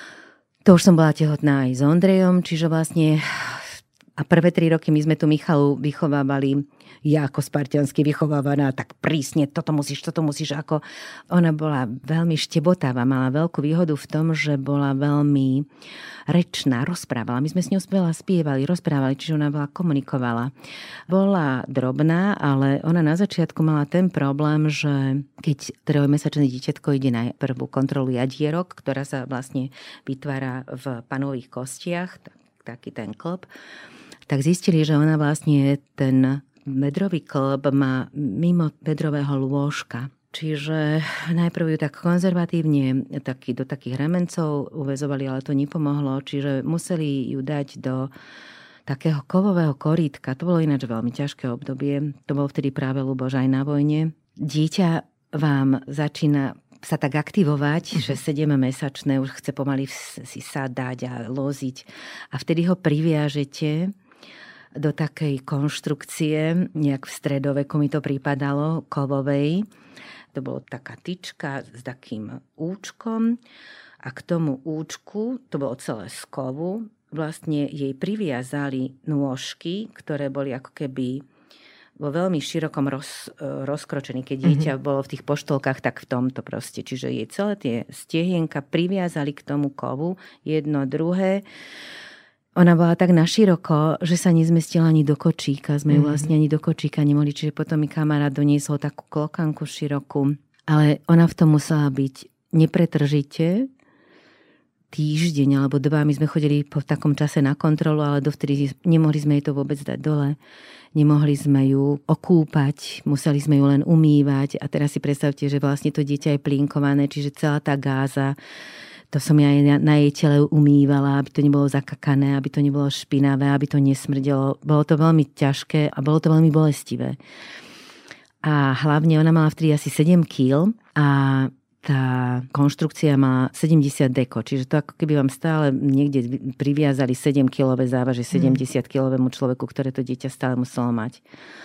To už som bola tehotná aj s Ondrejom, čiže vlastne... A prvé tri roky my sme tu Michalu vychovávali, ja ako spartiansky vychovávaná, tak prísne, toto musíš, toto musíš, ako... Ona bola veľmi štebotavá, mala veľkú výhodu v tom, že bola veľmi rečná, rozprávala. My sme s ňou veľa spievali, rozprávali, čiže ona bola komunikovala. Bola drobná, ale ona na začiatku mala ten problém, že keď trojmesačné dieťatko ide na prvú kontrolu jadierok, ktorá sa vlastne vytvára v panových kostiach, taký ten klb, tak zistili, že ona vlastne ten bedrový klb má mimo bedrového lôžka. Čiže najprv ju tak konzervatívne taký, do takých remencov uväzovali, ale to nepomohlo. Čiže museli ju dať do takého kovového korítka. To bolo ináč veľmi ťažké obdobie. To bol vtedy práve Ľuboš aj na vojne. Dieťa vám začína sa tak aktivovať, že sedemmesačné už chce pomaly si sadať a loziť. A vtedy ho priviažete do takej konštrukcie, nejak v stredoveku mi to pripadalo, kovovej. To bolo taká tyčka s takým účkom a k tomu účku, to bolo celé z kovu, vlastne jej priviazali nôžky, ktoré boli ako keby vo veľmi širokom roz, rozkročení. Keď dieťa mm-hmm. bolo v tých poštolkách, tak v tomto proste. Čiže jej celé tie stiehienka priviazali k tomu kovu, jedno, druhé. Ona bola tak naširoko, že sa nezmestila ani do kočíka. Sme ju mm-hmm. vlastne ani do kočíka nemohli. Čiže potom mi kamarát doniesol takú klokanku širokú. Ale ona v tom musela byť nepretržite týždeň alebo dva. My sme chodili po takom čase na kontrolu, ale dovtedy nemohli sme jej to vôbec dať dole. Nemohli sme ju okúpať, museli sme ju len umývať. A teraz si predstavte, že vlastne to dieťa je plinkované, čiže celá tá gáza, to som ja aj na jej tele umývala, aby to nebolo zakakané, aby to nebolo špinavé, aby to nesmrdelo. Bolo to veľmi ťažké a bolo to veľmi bolestivé. A hlavne ona mala vtedy asi sedem kíl a tá konštrukcia mala sedemdesiat deko, čiže to ako keby vám stále niekde priviazali sedemkilové závaže sedemdesiatkilovému človeku, ktoré to dieťa stále muselo mať.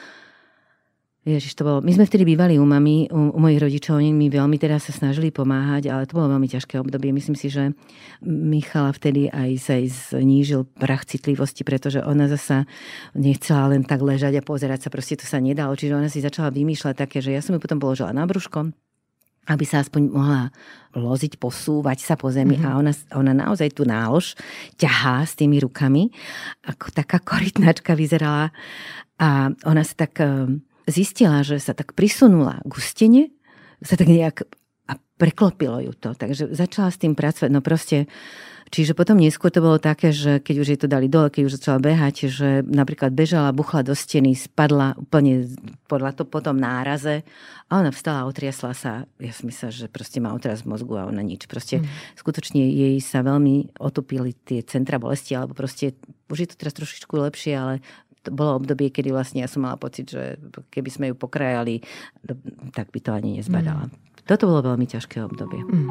Ježiš, to bolo... My sme vtedy bývali u mami, u, u mojich rodičov, oni mi veľmi teraz sa snažili pomáhať, ale to bolo veľmi ťažké obdobie. Myslím si, že Michala vtedy aj sa aj znížil prach citlivosti, pretože ona zasa nechcela len tak ležať a pozerať sa, proste to sa nedalo. Čiže ona si začala vymýšľať také, že ja som ju potom položila na brúško, aby sa aspoň mohla loziť, posúvať sa po zemi. Mm-hmm. A ona, ona naozaj tú nálož ťahá s tými rukami. Ako taká korytnačka vyzerala. A ona sa tak zistila, že sa tak prisunula k stene, sa tak nejak a preklopilo ju to. Takže začala s tým pracovať. No proste, čiže potom neskôr to bolo také, že keď už jej to dali dole, keď už začala behať, že napríklad bežala, buchla do steny, spadla úplne podľa to potom náraze a ona vstala a otriasla sa. Ja som myslela, že proste má otras mozgu a ona nič. Proste mm. skutočne jej sa veľmi otupili tie centra bolesti, alebo proste už je to teraz trošičku lepšie, ale to bolo obdobie, kedy vlastne ja som mala pocit, že keby sme ju pokrajali, tak by to ani nezbadala. Mm. Toto bolo veľmi ťažké obdobie. Mm.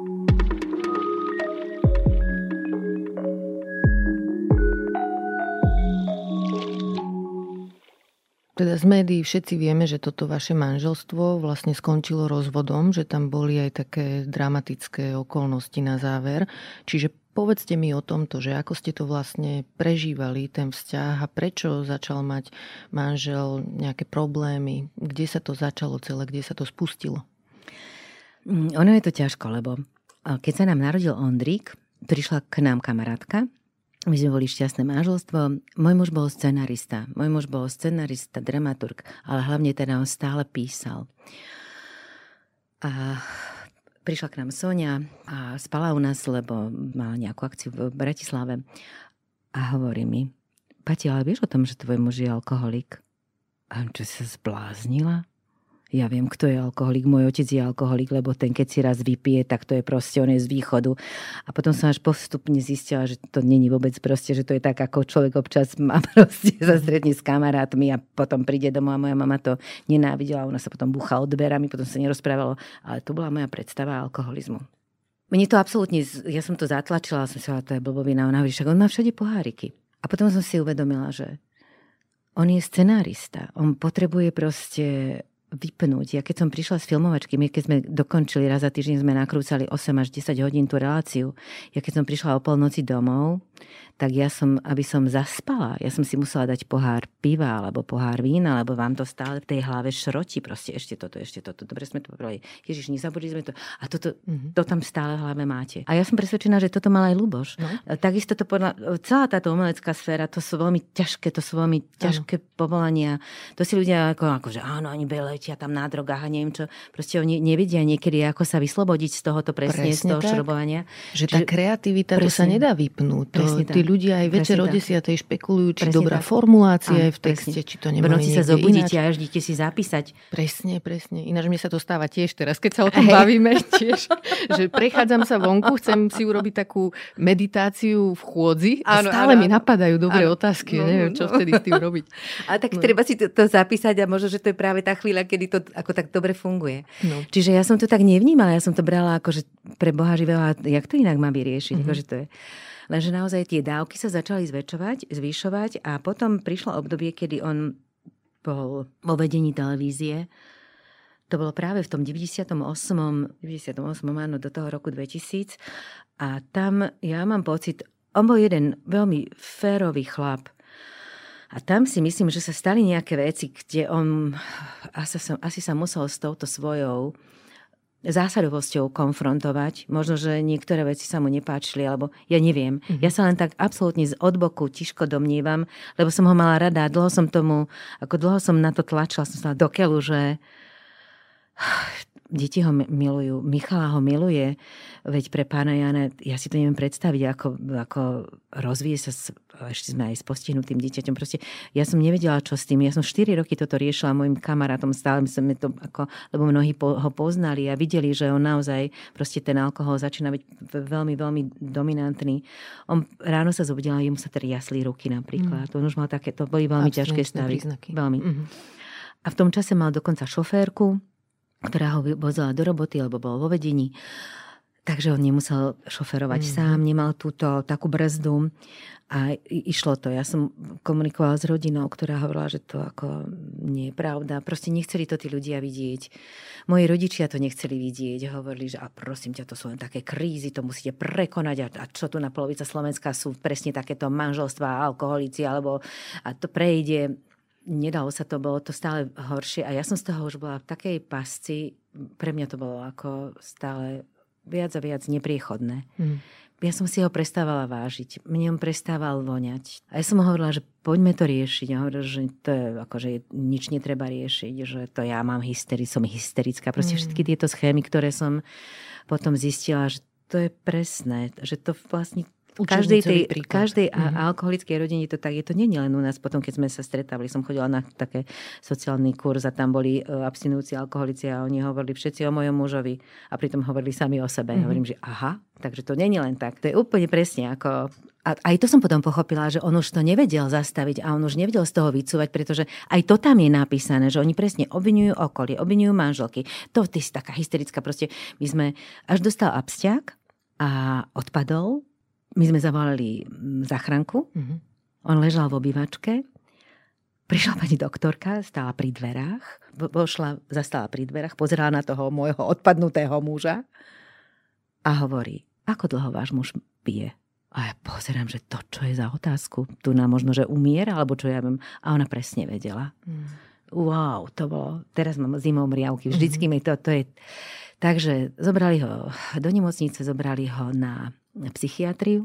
Teda z médií všetci vieme, že toto vaše manželstvo vlastne skončilo rozvodom, že tam boli aj také dramatické okolnosti na záver. Čiže povedzte mi o tomto, že ako ste to vlastne prežívali, ten vzťah a prečo začal mať manžel nejaké problémy, kde sa to začalo celé, kde sa to spustilo? Ono je to ťažko, lebo keď sa nám narodil Ondrík, prišla k nám kamarátka. My sme boli šťastné manželstvo. Môj muž bol scenarista. Môj muž bol scenarista, dramaturg, ale hlavne teda on stále písal. A prišla k nám Sonia a spala u nás, lebo mala nejakú akciu v Bratislave. A hovorí mi, Pati, ale vieš o tom, že tvoj muž je alkoholik? A on, čo sa zbláznila? Ja viem, kto je alkoholik. Môj otec je alkoholik, lebo ten, keď si raz vypije, tak to je proste, on je z východu. A potom som až postupne zistila, že to není vôbec proste, že to je tak, ako človek občas má proste sa stretne s kamarátmi a potom príde domov a moja mama to nenávidela. Ona sa potom búcha od dverami, potom sa nerozprávalo. Ale to bola moja predstava alkoholizmu. Mne to absolútne, ja som to zatlačila, som si hovorila, to je blbovina. Ona hovorí, však on má všade poháriky. A potom som si uvedomila, že on je scenárista. On potrebuje proste vypnúť. Ja keď som prišla z filmovačky, my keď sme dokončili raz za týždeň, sme nakrúcali osem až desať hodín tú reláciu. Ja keď som prišla o polnoci domov, tak ja som, aby som zaspala, ja som si musela dať pohár piva alebo pohár vína, lebo vám to stále v tej hlave šroti. Proste ešte toto, ešte toto. Dobre sme to povedali. Ježiš, nezabudli sme to. A toto, mm-hmm. to tam stále v hlave máte. A ja som presvedčená, že toto mal aj Ľuboš. No. Takisto to podľa, celá táto umelecká sféra, to sú veľmi ťažké, to sú veľmi ťažké ano. Povolania. To si ľudia ako, ako že áno, oni letia tam na drogách a neviem čo. Proste oni nevedia niekedy, ako sa vyslobodiť z tohoto presne, presne z toho tak, šrobovania. Že tá kreativita, presne, to sa nedá vypnúť. To, tí ľudia aj večer o desiatej špekulujú, či presne dobrá tak. Formulácia je v texte, presne. Či to nemali niekde sa zobudíte a až idete si zapísať. Presne, presne. Ináč mne sa to stáva tiež teraz, keď sa o tom bavíme tiež, že prechádzam sa vonku, chcem si urobiť takú meditáciu v chôdzi a áno, stále áno, mi napadajú dobré áno. otázky. No, neviem, čo no. vtedy s tým robiť. Ale tak no. treba si to, to zapísať a možno, že to je práve tá chvíľa, kedy to ako tak dobre funguje. No. Čiže ja som to tak nevnímala, ja som to brala ako, že pre Boha živého, jak to inak má vyriešiť? Mm-hmm. Ako, že to je... Lenže naozaj tie dávky sa začali zväčšovať, zvyšovať a potom prišlo obdobie, kedy on bol vo vedení televízie. To bolo práve v tom deväťdesiatom ôsmom deväťdesiatom ôsmom áno, do toho roku dvetisíc. A tam ja mám pocit, on bol jeden veľmi férový chlap. A tam si myslím, že sa stali nejaké veci, kde on asi sa, asi sa musel s touto svojou zásadovosťou konfrontovať. Možno, že niektoré veci sa mu nepáčili, alebo ja neviem. Mm-hmm. Ja sa len tak absolútne z odboku tiško domnievam, lebo som ho mala rada. Dlho som tomu, ako dlho som na to tlačila, som sa do keľu, že deti ho milujú, Michala ho miluje, veď pre pána Jana, ja si to neviem predstaviť, ako, ako rozvíje sa, s, ešte sme aj s postihnutým dieťaťom, proste ja som nevedela, čo s tým, ja som štyri roky toto riešila mojim kamarátom, stále sme to, ako, lebo mnohí po, ho poznali a videli, že on naozaj, proste ten alkohol začína byť veľmi, veľmi dominantný. On ráno sa zobudila, jemu sa triasli ruky napríklad, mm. on už mal také, to boli veľmi ťažké stavy. Veľmi. Mm-hmm. A v tom čase mal dokonca šoférku, ktorá ho vozila do roboty, alebo bol vo vedení. Takže on nemusel šoferovať mm. sám, nemal túto takú brzdu a išlo to. Ja som komunikovala s rodinou, ktorá hovorila, že to ako nie je pravda. Proste nechceli to tí ľudia vidieť. Moji rodičia to nechceli vidieť. Hovorili, že a prosím ťa, to sú len také krízy, to musíte prekonať. A, a čo tu na polovica Slovenska sú presne takéto manželstvá, alkoholici, alebo a to prejde. Nedalo sa to, bolo to stále horšie a ja som z toho už bola v takej pasci, pre mňa to bolo ako stále viac a viac nepriechodné. Mm. Ja som si ho prestávala vážiť. Mne on prestával voňať. A ja som ho hovorila, že poďme to riešiť. A hovorila, že to je, akože nič netreba riešiť, že to ja mám hysteri, som hysterická. Proste mm. všetky tieto schémy, ktoré som potom zistila, že to je presné, že to vlastne každej tej, každej mm-hmm. alkoholickej rodine to tak je. To nie je len u nás. Potom, keď sme sa stretávali, som chodila na také sociálny kurz a tam boli abstinujúci alkoholici a oni hovorili všetci o mojom mužovi a pritom hovorili sami o sebe. Mm-hmm. Hovorím, že aha, takže to nie je len tak. To je úplne presne ako... A aj to som potom pochopila, že on už to nevedel zastaviť a on už nevedel z toho vycúvať, pretože aj to tam je napísané, že oni presne obviňujú okolie, obviňujú manželky. To ty si taká hysterická. Proste my sme... Až dostal absťák a odpadol. My sme zavolali záchranku. Mm-hmm. On ležal v obývačke. Prišla pani doktorka, stála pri dverách. Vošla, zastala pri dverách, pozerala na toho môjho odpadnutého muža a hovorí, ako dlho váš muž pije? A ja pozerám, že to, čo je za otázku? Tu nám možno, že umiera, alebo čo ja viem. A ona presne vedela. Mm. Wow, to bolo... Teraz mám zimou mriavky. Vždycky mm-hmm. mi to, to je... Takže zobrali ho do nemocnice, zobrali ho na psychiatriu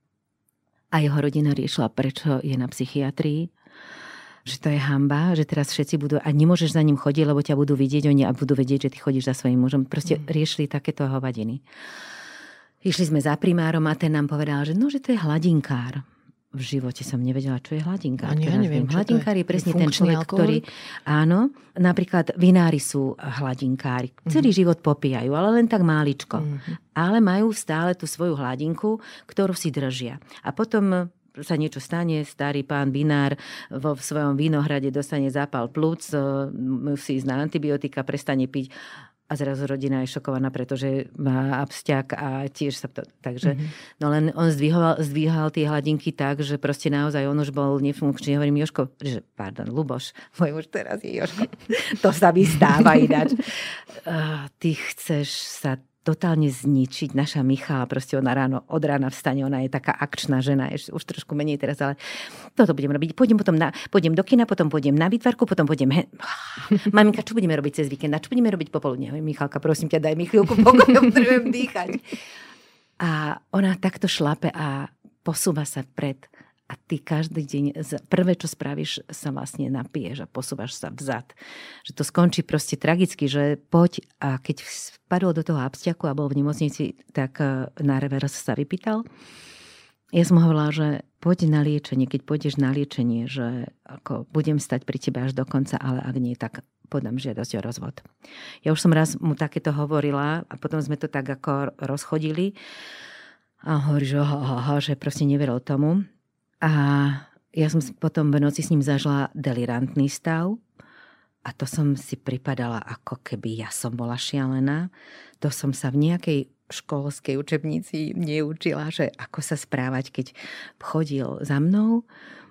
a jeho rodina riešila, prečo je na psychiatrii, že to je hanba, že teraz všetci budú, a nemôžeš za ním chodiť, lebo ťa budú vidieť oni a budú vedieť, že ty chodíš za svojím mužom. Proste mm. riešili takéto hovadiny. Išli sme za primárom a ten nám povedal, že no, že to je hladinkár. V živote som nevedela, čo je hladinka. Ani ja neviem, hladinkári je presne ten človek, alkoholik? Ktorý... Áno, napríklad vinári sú hladinkári. Mm-hmm. Celý život popíjajú, ale len tak máličko. Mm-hmm. Ale majú stále tú svoju hladinku, ktorú si držia. A potom sa niečo stane, starý pán vinár vo svojom vínohrade dostane zápal plúc, musí ísť na antibiotika, prestane piť. A zrazu rodina je šokovaná, pretože má absťák a tiež sa to... Takže, mm-hmm. no len on zdvíhal, zdvíhal tie hladinky tak, že proste naozaj on už bol nefunkčný. Hovorím, Jožko, že, pardon, Luboš, môj muž teraz je Jožko. To sa mi stáva ináč. Uh, ty chceš sa totálne zničiť. Naša Michala, proste ona ráno, od rána vstane, ona je taká akčná žena, je už trošku menej teraz, ale toto budem robiť. Pôjdem potom na, pôjdem do kina, potom pôjdem na výtvarku, potom pôjdem... He... Maminka, čo budeme robiť cez víkend? A čo budeme robiť popoludne? Michalka, prosím ťa, daj mi chvíľku pokoja, potrebujem dýchať. A ona takto šlape a posúva sa vpred. A ty každý deň, prvé, čo spravíš, sa vlastne napiješ a posúvaš sa vzad. Že to skončí proste tragicky, že poď, a keď spadol do toho absťaku a bol v nemocnici, tak na revers sa vypýtal. Ja som hovorila, že poď na liečenie, keď pôjdeš na liečenie, že ako budem stať pri tebe až do konca, ale ak nie, tak podám žiadosť o rozvod. Ja už som raz mu takéto hovorila a potom sme to tak ako rozchodili a hovorí, že, ho, ho, ho, že proste neveril tomu. A ja som potom v noci s ním zažila delirantný stav a to som si pripadala, ako keby ja som bola šialená. To som sa v nejakej školskej učebnici neučila, že ako sa správať, keď chodil za mnou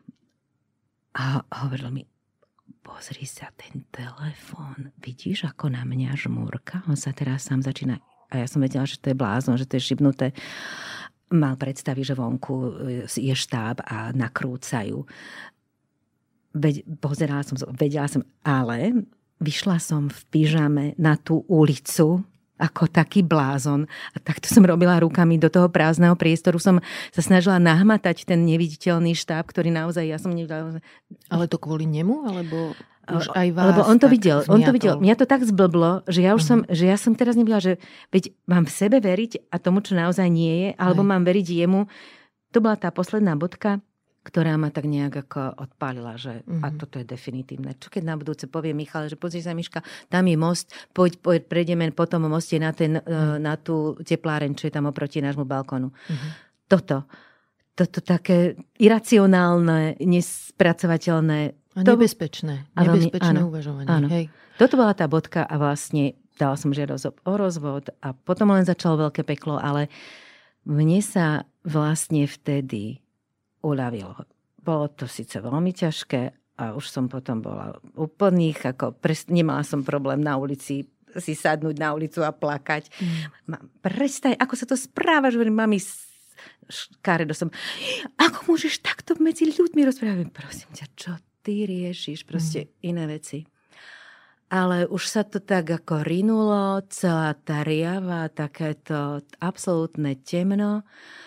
a hovoril mi, pozri sa ten telefón, vidíš, ako na mňa žmúrka? On sa teraz sám začína, a ja som vedela, že to je blázon, že to je šibnuté. Mal predstavy, že vonku je štáb a nakrúcajú. Ved, pozerala som, vedela som, ale vyšla som v pyžame na tú ulicu ako taký blázon. A takto som robila rukami do toho prázdneho priestoru. Som sa snažila nahmatať ten neviditeľný štáb, ktorý naozaj, ja som nevidela. Ale to kvôli nemu? Alebo... Už aj vás, lebo on to videl, on to videl. Mňa to tak zblblo, že ja už uh-huh. som, že ja som teraz nevedela, že veď mám v sebe veriť a tomu, čo naozaj nie je, alebo aj. Mám veriť jemu. To bola tá posledná bodka, ktorá ma tak nejak ako odpálila, že uh-huh. a toto je definitívne. Čo keď na budúce povie Michal, že pozri sa, Miška, tam je most, poď, poď prejdeme po tom moste na, ten, uh-huh. na tú tepláreň, čo je tam oproti nášmu balkónu. Uh-huh. Toto. Toto také iracionálne, nespracovateľné. A nebezpečné. Nebezpečné uvažovanie. Áno. Hej. Toto bola tá bodka a vlastne dala som žiadosť o rozvod a potom len začalo veľké peklo, ale mne sa vlastne vtedy uľavilo. Bolo to síce veľmi ťažké a už som potom bola úplných, ako pres, nemala som problém na ulici si sadnúť na ulicu a plakať. Mm. Prestaj, ako sa to správaš, že mami škaredo som. Ako môžeš takto medzi ľuďmi rozprávať? Prosím ťa, čo ty riešiš? Proste mm. iné veci. ale už sa to tak ako rinulo, celá tá riava, takéto absolútne temno.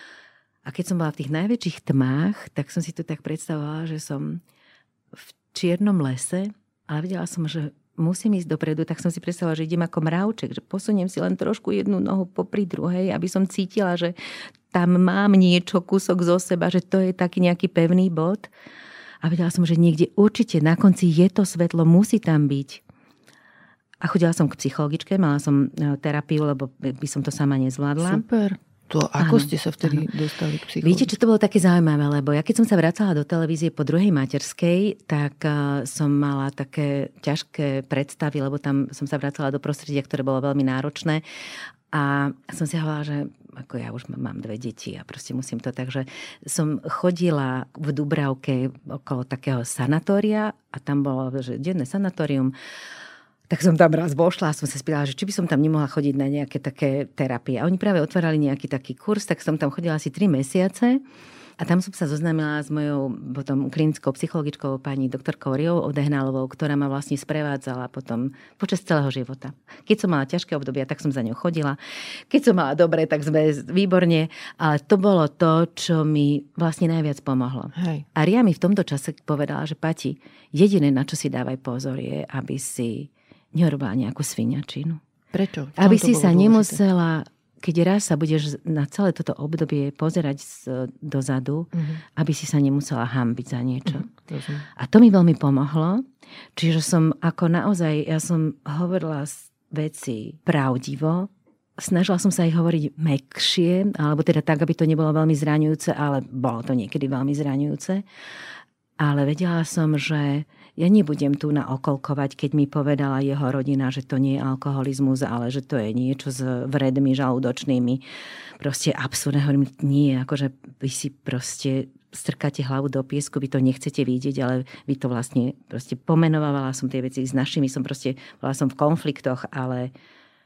A keď som bola v tých najväčších tmách, tak som si to tak predstavovala, že som v čiernom lese, ale videla som, že musím ísť dopredu, tak som si predstavila, že idem ako mravček, že posuniem si len trošku jednu nohu popri druhej, aby som cítila, že tam mám niečo, kúsok zo seba, že to je taký nejaký pevný bod. A vedela som, že niekde určite na konci je to svetlo, musí tam byť. A chodila som k psychologičke, mala som terapiu, lebo by som to sama nezvládla. Super. To ako áno, ste sa vtedy áno. dostali k psychologičke? Viete, čo to bolo také zaujímavé, lebo ja keď som sa vracala do televízie po druhej materskej, tak uh, som mala také ťažké predstavy, lebo tam som sa vracala do prostredia, ktoré bolo veľmi náročné. A som si hovorila, že ako ja už mám dve deti a proste musím to. Takže som chodila v Dubravke okolo takého sanatória a tam bolo že denné sanatórium. Tak som tam raz vošla a som sa spýtala, že či by som tam nemohla chodiť na nejaké také terapie. A oni práve otvárali nejaký taký kurz, tak som tam chodila asi tri mesiace. A tam som sa zoznámila s mojou potom klinickou psychologičkou pani doktorkou Riou Odehnálovou, ktorá ma vlastne sprevádzala potom počas celého života. Keď som mala ťažké obdobia, tak som za ňou chodila. Keď som mala dobre, tak sme výborne. Ale to bolo to, čo mi vlastne najviac pomohlo. Hej. A Ria mi v tomto čase povedala, že Pati, jediné, na čo si dávaj pozor, je, aby si nerobila nejakú sviňačinu. Prečo? Aby si sa dôležité? nemusela, keď raz sa budeš na celé toto obdobie pozerať z, dozadu, mm-hmm. aby si sa nemusela hanbiť za niečo. Mm-hmm. A to mi veľmi pomohlo. Čiže som ako naozaj, ja som hovorila veci pravdivo, snažila som sa aj hovoriť mäkšie, alebo teda tak, aby to nebolo veľmi zraňujúce, ale bolo to niekedy veľmi zraňujúce. Ale vedela som, že ja nebudem tu naokolkovať, keď mi povedala jeho rodina, že to nie je alkoholizmus, ale že to je niečo s vredmi žalúdočnými. Proste absurdné. Hovorím, nie, akože vy si proste strkáte hlavu do piesku, vy to nechcete vidieť, ale vy to vlastne proste pomenovala som tie veci s našimi, som proste, bola som v konfliktoch, ale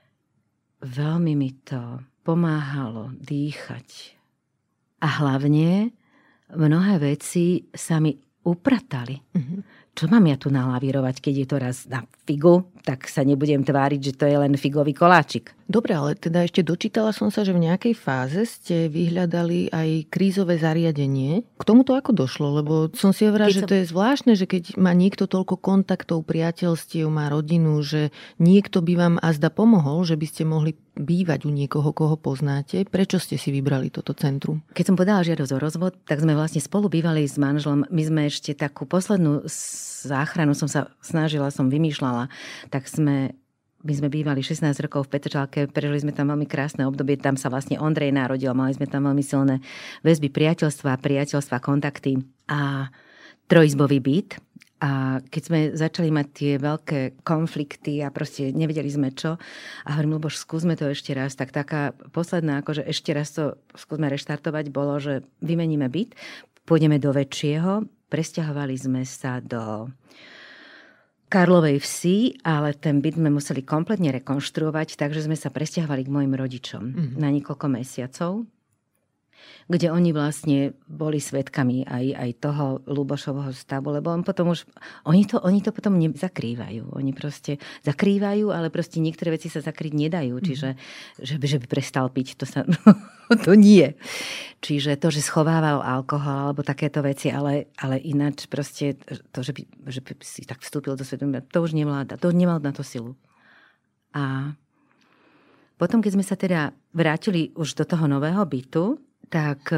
veľmi mi to pomáhalo dýchať. A hlavne mnohé veci sa mi upratali. Mm-hmm. Čo mám ja tu nalavírovať, keď je to raz na figu, tak sa nebudem tváriť, že to je len figový koláčik. Dobre, ale teda ešte dočítala som sa, že v nejakej fáze ste vyhľadali aj krízové zariadenie. K tomuto ako došlo? Lebo som si hovorila, že som... to je zvláštne, že keď má niekto toľko kontaktov, priateľstiev, má rodinu, že niekto by vám azda pomohol, že by ste mohli bývať u niekoho, koho poznáte. Prečo ste si vybrali toto centrum? Keď som podala žiadosť o rozvod, tak sme vlastne spolu bývali s manželom. My sme ešte takú poslednú záchranu som sa snažila, som vymýšľala, tak sme, my sme bývali šestnásť rokov v Petržalke, prežili sme tam veľmi krásne obdobie, tam sa vlastne Ondrej narodil, mali sme tam veľmi silné väzby priateľstva, priateľstva, kontakty a trojizbový byt. A keď sme začali mať tie veľké konflikty a proste nevedeli sme čo, a hovorím, Luboš, skúsme to ešte raz, tak taká posledná, akože ešte raz to skúsme reštartovať, bolo, že vymeníme byt, pôjdeme do väčšieho. Presťahovali sme sa do Karlovej Vsi, ale ten byt sme museli kompletne rekonštruovať, takže sme sa presťahovali k mojim rodičom mm-hmm. na niekoľko mesiacov, kde oni vlastne boli svedkami aj, aj toho Lubošovho stavu, lebo on potom už, oni to, oni to potom zakrývajú. Oni proste zakrývajú, ale proste niektoré veci sa zakryť nedajú. Mm. Čiže, že by, že by prestal piť, to sa, to nie. Čiže to, že schovával alkohol, alebo takéto veci, ale, ale ináč proste to, že by, že by si tak vstúpil do svedomia, to už nevláda, to nemal na to silu. A potom, keď sme sa teda vrátili už do toho nového bytu, tak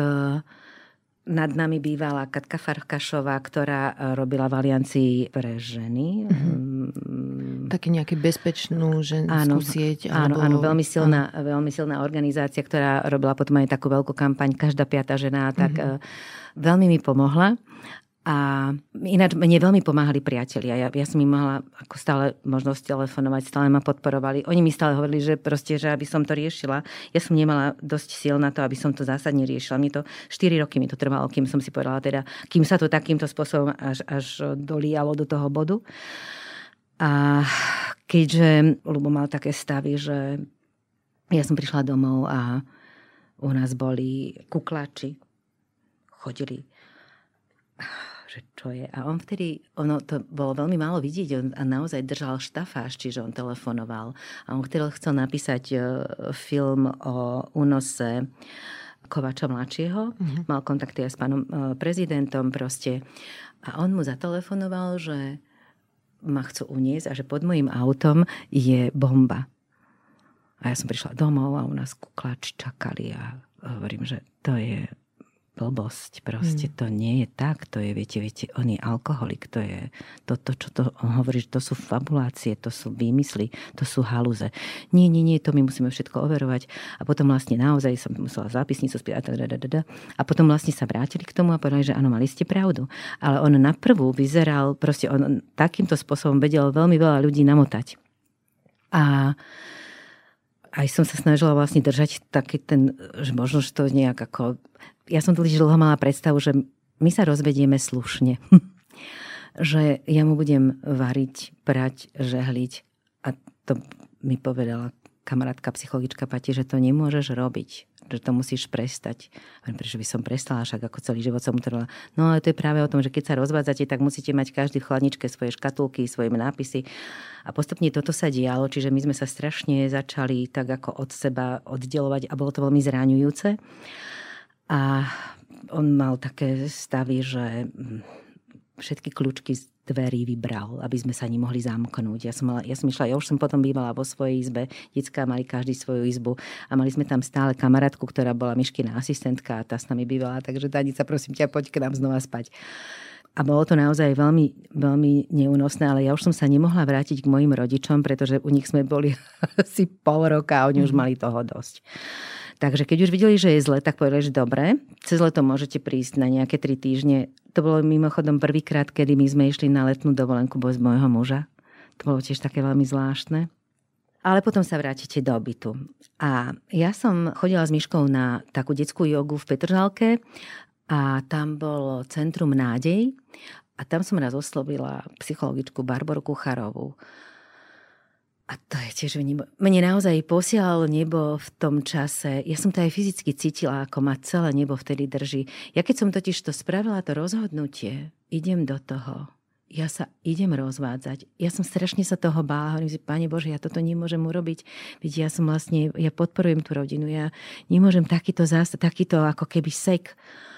nad nami bývala Katka Farkašová, ktorá robila v Aliancii pre ženy. Mm-hmm. Také nejaké bezpečnú ženskú áno, sieť. Áno, alebo... áno, veľmi silná, áno. veľmi silná organizácia, ktorá robila potom aj takú veľkú kampaň Každá piata žena. Tak mm-hmm. veľmi mi pomohla. A ináč mne veľmi pomáhali priatelia. Ja, ja som im mala ako stále možnosť telefonovať, stále ma podporovali. Oni mi stále hovorili, že proste, že aby som to riešila. Ja som nemala dosť síl na to, aby som to zásadne riešila. Mne to štyri roky mi to trvalo, kým som si povedala teda, kým sa to takýmto spôsobom až, až dolíjalo do toho bodu. A keďže Ľubo mal také stavy, že ja som prišla domov a u nás boli kuklači. Chodili že čo je. A on vtedy, ono to bolo veľmi málo vidieť, on a naozaj držal štafáž, čiže on telefonoval. A on vtedy chcel napísať film o únose Kováča mladšieho. Mm-hmm. Mal kontakty aj s pánom prezidentom proste. A on mu zatelefonoval, že ma chcú uniesť a že pod mojím autom je bomba. A ja som prišla domov a u nás kuklači čakali a hovorím, že to je blbosť. Proste mm. to nie je tak. To je, viete, viete, on je alkoholik. To je to, to čo to, on hovorí, že to sú fabulácie, to sú výmysly, to sú halúze. Nie, nie, nie, to my musíme všetko overovať. A potom vlastne naozaj som musela zápisnicu spievať a potom vlastne sa vrátili k tomu a povedali, že áno, mali ste pravdu. Ale on na prvú vyzeral, proste on takýmto spôsobom vedel veľmi veľa ľudí namotať. A aj som sa snažila vlastne držať taký ten, že možno, že to nejak ako... Ja som dlho mala predstavu, že my sa rozvedieme slušne. Že ja mu budem variť, prať, žehliť. A to mi povedala kamarátka, psychologička Pati, že to nemôžeš robiť. Že to musíš prestať. Prečo by som prestala, však ako celý život som trvala. No ale to je práve o tom, že keď sa rozvádzate, tak musíte mať každý v chladničke svoje škatulky, svoje nápisy. A postupne toto sa dialo, čiže my sme sa strašne začali tak ako od seba oddelovať a bolo to veľmi zraňujúce. A on mal také stavy, že všetky kľúčky z dverí vybral, aby sme sa nemohli zamknúť. Ja som, mala, ja som išla, ja už som potom bývala vo svojej izbe. Decká mali každý svoju izbu a mali sme tam stále kamarátku, ktorá bola Miškina asistentka a tá s nami bývala. Takže Danica, prosím ťa, poď k nám znova spať. A bolo to naozaj veľmi, veľmi neúnosné, ale ja už som sa nemohla vrátiť k mojim rodičom, pretože u nich sme boli asi pol roka a oni už mali toho dosť. Takže keď už videli, že je zle, tak povedali, že dobre, cez leto môžete prísť na nejaké tri týždne. To bolo mimochodom prvýkrát, kedy my sme išli na letnú dovolenku bez môjho muža. To bolo tiež také veľmi zvláštne. Ale potom sa vrátite do bytu. A ja som chodila s Miškou na takú detskú jogu v Petržalke a tam bolo Centrum nádej a tam som raz oslovila psychologičku Barboru Kucharovú. A to je tiež nebo. Mne naozaj posielalo nebo v tom čase. Ja som to aj fyzicky cítila, ako ma celé nebo vtedy drží. Ja keď som totiž to spravila, to rozhodnutie, idem do toho. Ja sa idem rozvádzať. Ja som strašne sa toho bála. Hovorím si, Pane Bože, ja toto nemôžem urobiť. Veď ja som vlastne, ja podporujem tú rodinu. Ja nemôžem takýto zástav, takýto ako keby sek.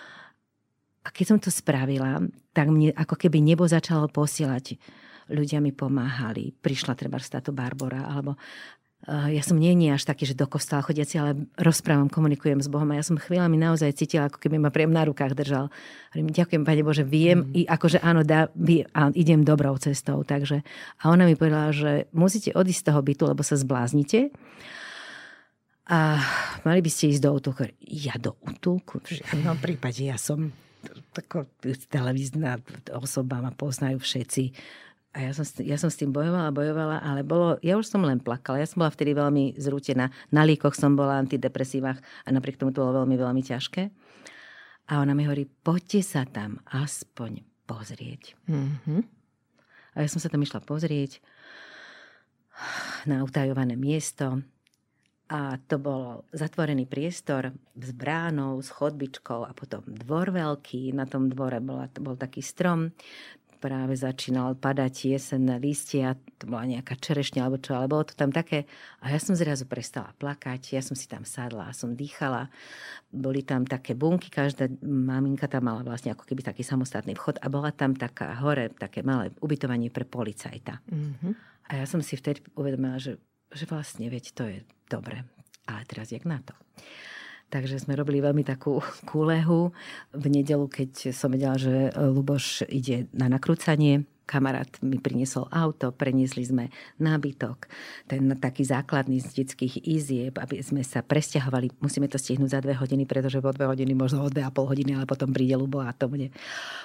A keď som to spravila, tak mne ako keby nebo začalo posielať. Ľudia mi pomáhali. Prišla treba táto Barbora, alebo uh, ja som nie, nie až taký, že do kostola chodiaci, ale rozprávam, komunikujem s Bohom a ja som chvíľami naozaj cítila, ako keby ma priam na rukách držal. Hovorím, ďakujem, Pane Bože, viem, mm. i akože áno, dá, vy, a idem dobrou cestou. Takže. A ona mi povedala, že musíte odísť z toho bytu, lebo sa zbláznite. A mali by ste ísť do útulku. Ja do útulku? V žiadnom prípade, ja som tako televízna osoba, ma poznajú všetci. A ja som, ja som s tým bojovala, bojovala, ale bolo, ja už som len plakala. Ja som bola vtedy veľmi zrútená. Na líkoch som bola, antidepresívach a napriek tomu to bolo veľmi, veľmi ťažké. A ona mi hovorí, poďte sa tam aspoň pozrieť. Mm-hmm. A ja som sa tam išla pozrieť na utajované miesto. A to bol zatvorený priestor s bránou, s chodbičkou a potom dvor veľký. Na tom dvore bola, bol taký strom. Práve začínal padať jesenné listia, to bola nejaká čerešňa alebo čo, ale bolo to tam také. A ja som zrazu prestala plakať, ja som si tam sadla a som dýchala. Boli tam také bunky, každá maminka tam mala vlastne ako keby taký samostatný vchod a bola tam taká hore, také malé ubytovanie pre policajta. Mm-hmm. A ja som si vtedy uvedomila, že, že vlastne, veď to je dobre, ale teraz jak na to? Takže sme robili veľmi takú kúlehu. V nedeľu, keď som vedela, že Luboš ide na nakrúcanie, kamarát mi priniesol auto, preniesli sme nábytok, ten taký základný z detských izieb, aby sme sa presťahovali. Musíme to stihnúť za dve hodiny, pretože po dve hodiny, možno o dve a pol hodiny, ale potom príde Lubo a to bude...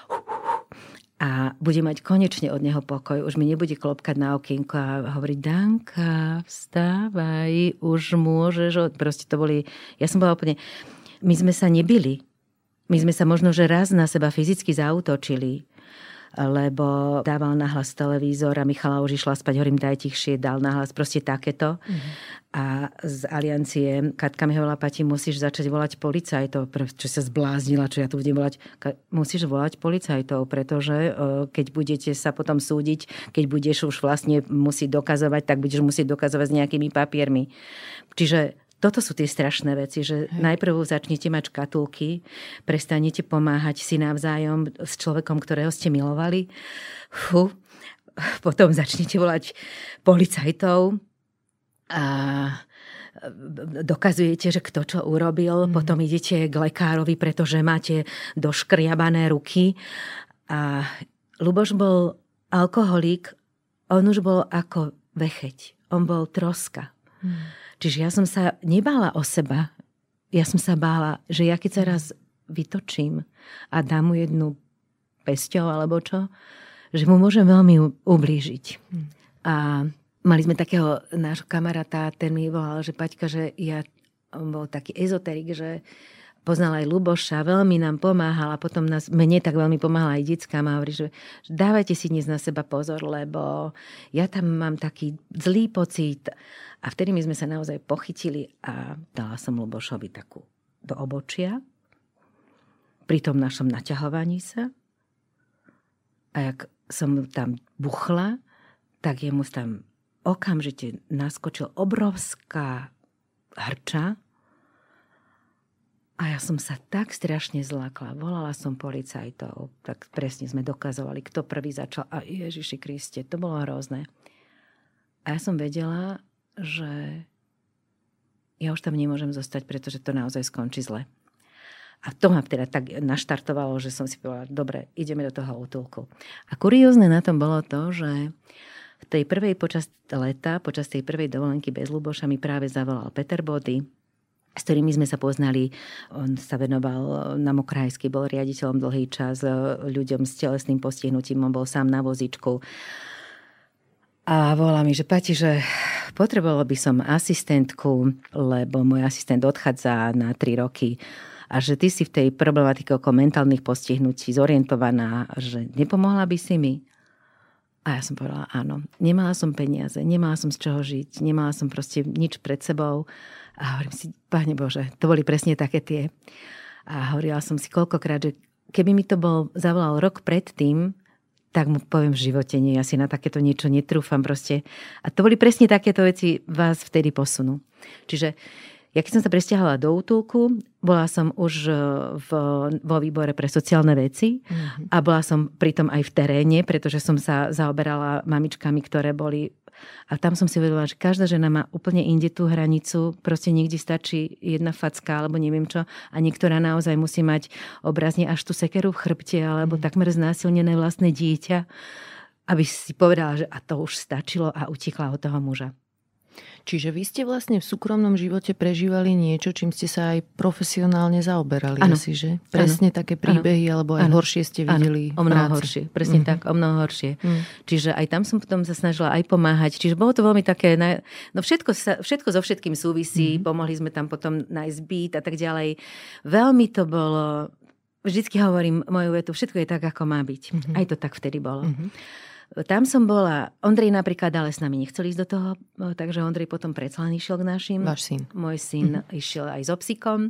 A bude mať konečne od neho pokoj. Už mi nebude klopkať na okienko a hovoriť, Danka, vstávaj, už môžeš. Proste to boli... Ja som bola úplne... My sme sa nebili. My sme sa možno, že raz na seba fyzicky zaútočili. lebo dával nahlas televízor a Michala už išla spať, hovorím, daj tichšie, dal nahlas, proste takéto. Mm-hmm. A z Aliancie Katka mi hovorila, Pati, musíš začať volať policajtov, čo sa zbláznila, čo ja tu budem volať. Musíš volať policajtov, pretože keď budete sa potom súdiť, keď budeš už vlastne musieť dokazovať, tak budeš musieť dokazovať s nejakými papiermi. Čiže toto sú tie strašné veci, že Hej. najprv začnete mať škatulky, prestanete pomáhať si navzájom s človekom, ktorého ste milovali. Fú. Potom začnete volať policajtov a dokazujete, že kto čo urobil. Mm. Potom idete k lekárovi, pretože máte doškriabané ruky. A Ľuboš bol alkoholík, on už bol ako vecheť. On bol troska. Mm. Čiže ja som sa nebála o seba. Ja som sa bála, že ja keď sa raz vytočím a dám mu jednu pesťou alebo čo, že mu môžem veľmi ublížiť. Hmm. A mali sme takého nášho kamaráta, ten mi volal, že Paťka, že ja, on bol taký ezoterik, že poznal aj Ľuboša, veľmi nám pomáhal a potom nás, mne tak veľmi pomáhala aj detská. A hovorí, že, že dávajte si dnes na seba pozor, lebo ja tam mám taký zlý pocit. A vtedy my sme sa naozaj pochytili a dala som Ľubošovi takú do obočia pri tom našom naťahovaní sa. A jak som tam buchla, tak jemu tam okamžite naskočil obrovská hrča. A ja som sa tak strašne zlákla. Volala som policajtov. Tak presne sme dokazovali, kto prvý začal. A Ježiši Kriste, to bolo hrozné. A ja som vedela, že ja už tam nemôžem zostať, pretože to naozaj skončí zle. A to ma teda tak naštartovalo, že som si povedala, dobre, ideme do toho útulku. A kuriózne na tom bolo to, že v tej prvej počas leta, počas tej prvej dovolenky bez Ľuboša mi práve zavolal Peter Body, s ktorými sme sa poznali. On sa venoval na Mokrajsky, bol riaditeľom dlhý čas ľuďom s telesným postihnutím, on bol sám na vozíčku. A volá mi, že Pati, že potrebovala by som asistentku, lebo môj asistent odchádza na tri roky a že ty si v tej problematike okolo mentálnych postihnutí zorientovaná, že nepomohla by si mi? A ja som povedala áno. Nemala som peniaze, nemala som z čoho žiť, nemala som proste nič pred sebou. A hovorím si, Pane Bože, to boli presne také tie. A hovorila som si koľkokrát, že keby mi to bol zavolal rok predtým, tak mu poviem v živote nie, ja si na takéto niečo netrúfam proste. A to boli presne takéto veci, vás vtedy posunú. Čiže ja keď som sa presťahovala do útulku, bola som už v, vo výbore pre sociálne veci mm-hmm. a bola som pritom aj v teréne, pretože som sa zaoberala mamičkami, ktoré boli. A tam som si uvedomila, že každá žena má úplne inde tú hranicu. Proste niekde stačí jedna facka alebo neviem čo. A niektorá naozaj musí mať obrazne až tú sekeru v chrbte alebo mm. takmer znásilnené vlastné dieťa, aby si povedala, že a to už stačilo a utekla od toho muža. Čiže vy ste vlastne v súkromnom živote prežívali niečo, čím ste sa aj profesionálne zaoberali. Ano. Asi, že? Presne ano. Také príbehy, ano. Alebo aj ano. Horšie ste videli ano. O mnoho horšie. Presne mm-hmm. tak, o mnoho horšie. Mm. Čiže aj tam som potom sa snažila aj pomáhať. Čiže bolo to veľmi také, no všetko, sa, všetko so všetkým súvisí. Mm-hmm. Pomohli sme tam potom nájsť byt a tak ďalej. Veľmi to bolo, vždycky hovorím moju vetu, všetko je tak, ako má byť. Mm-hmm. Aj to tak vtedy bolo. Mm-hmm. Tam som bola, Ondrej napríklad, ale s nami nechcel ísť do toho, takže Ondrej potom predsa len išiel k našim. Váš syn. Môj syn mm-hmm. išiel aj so psíkom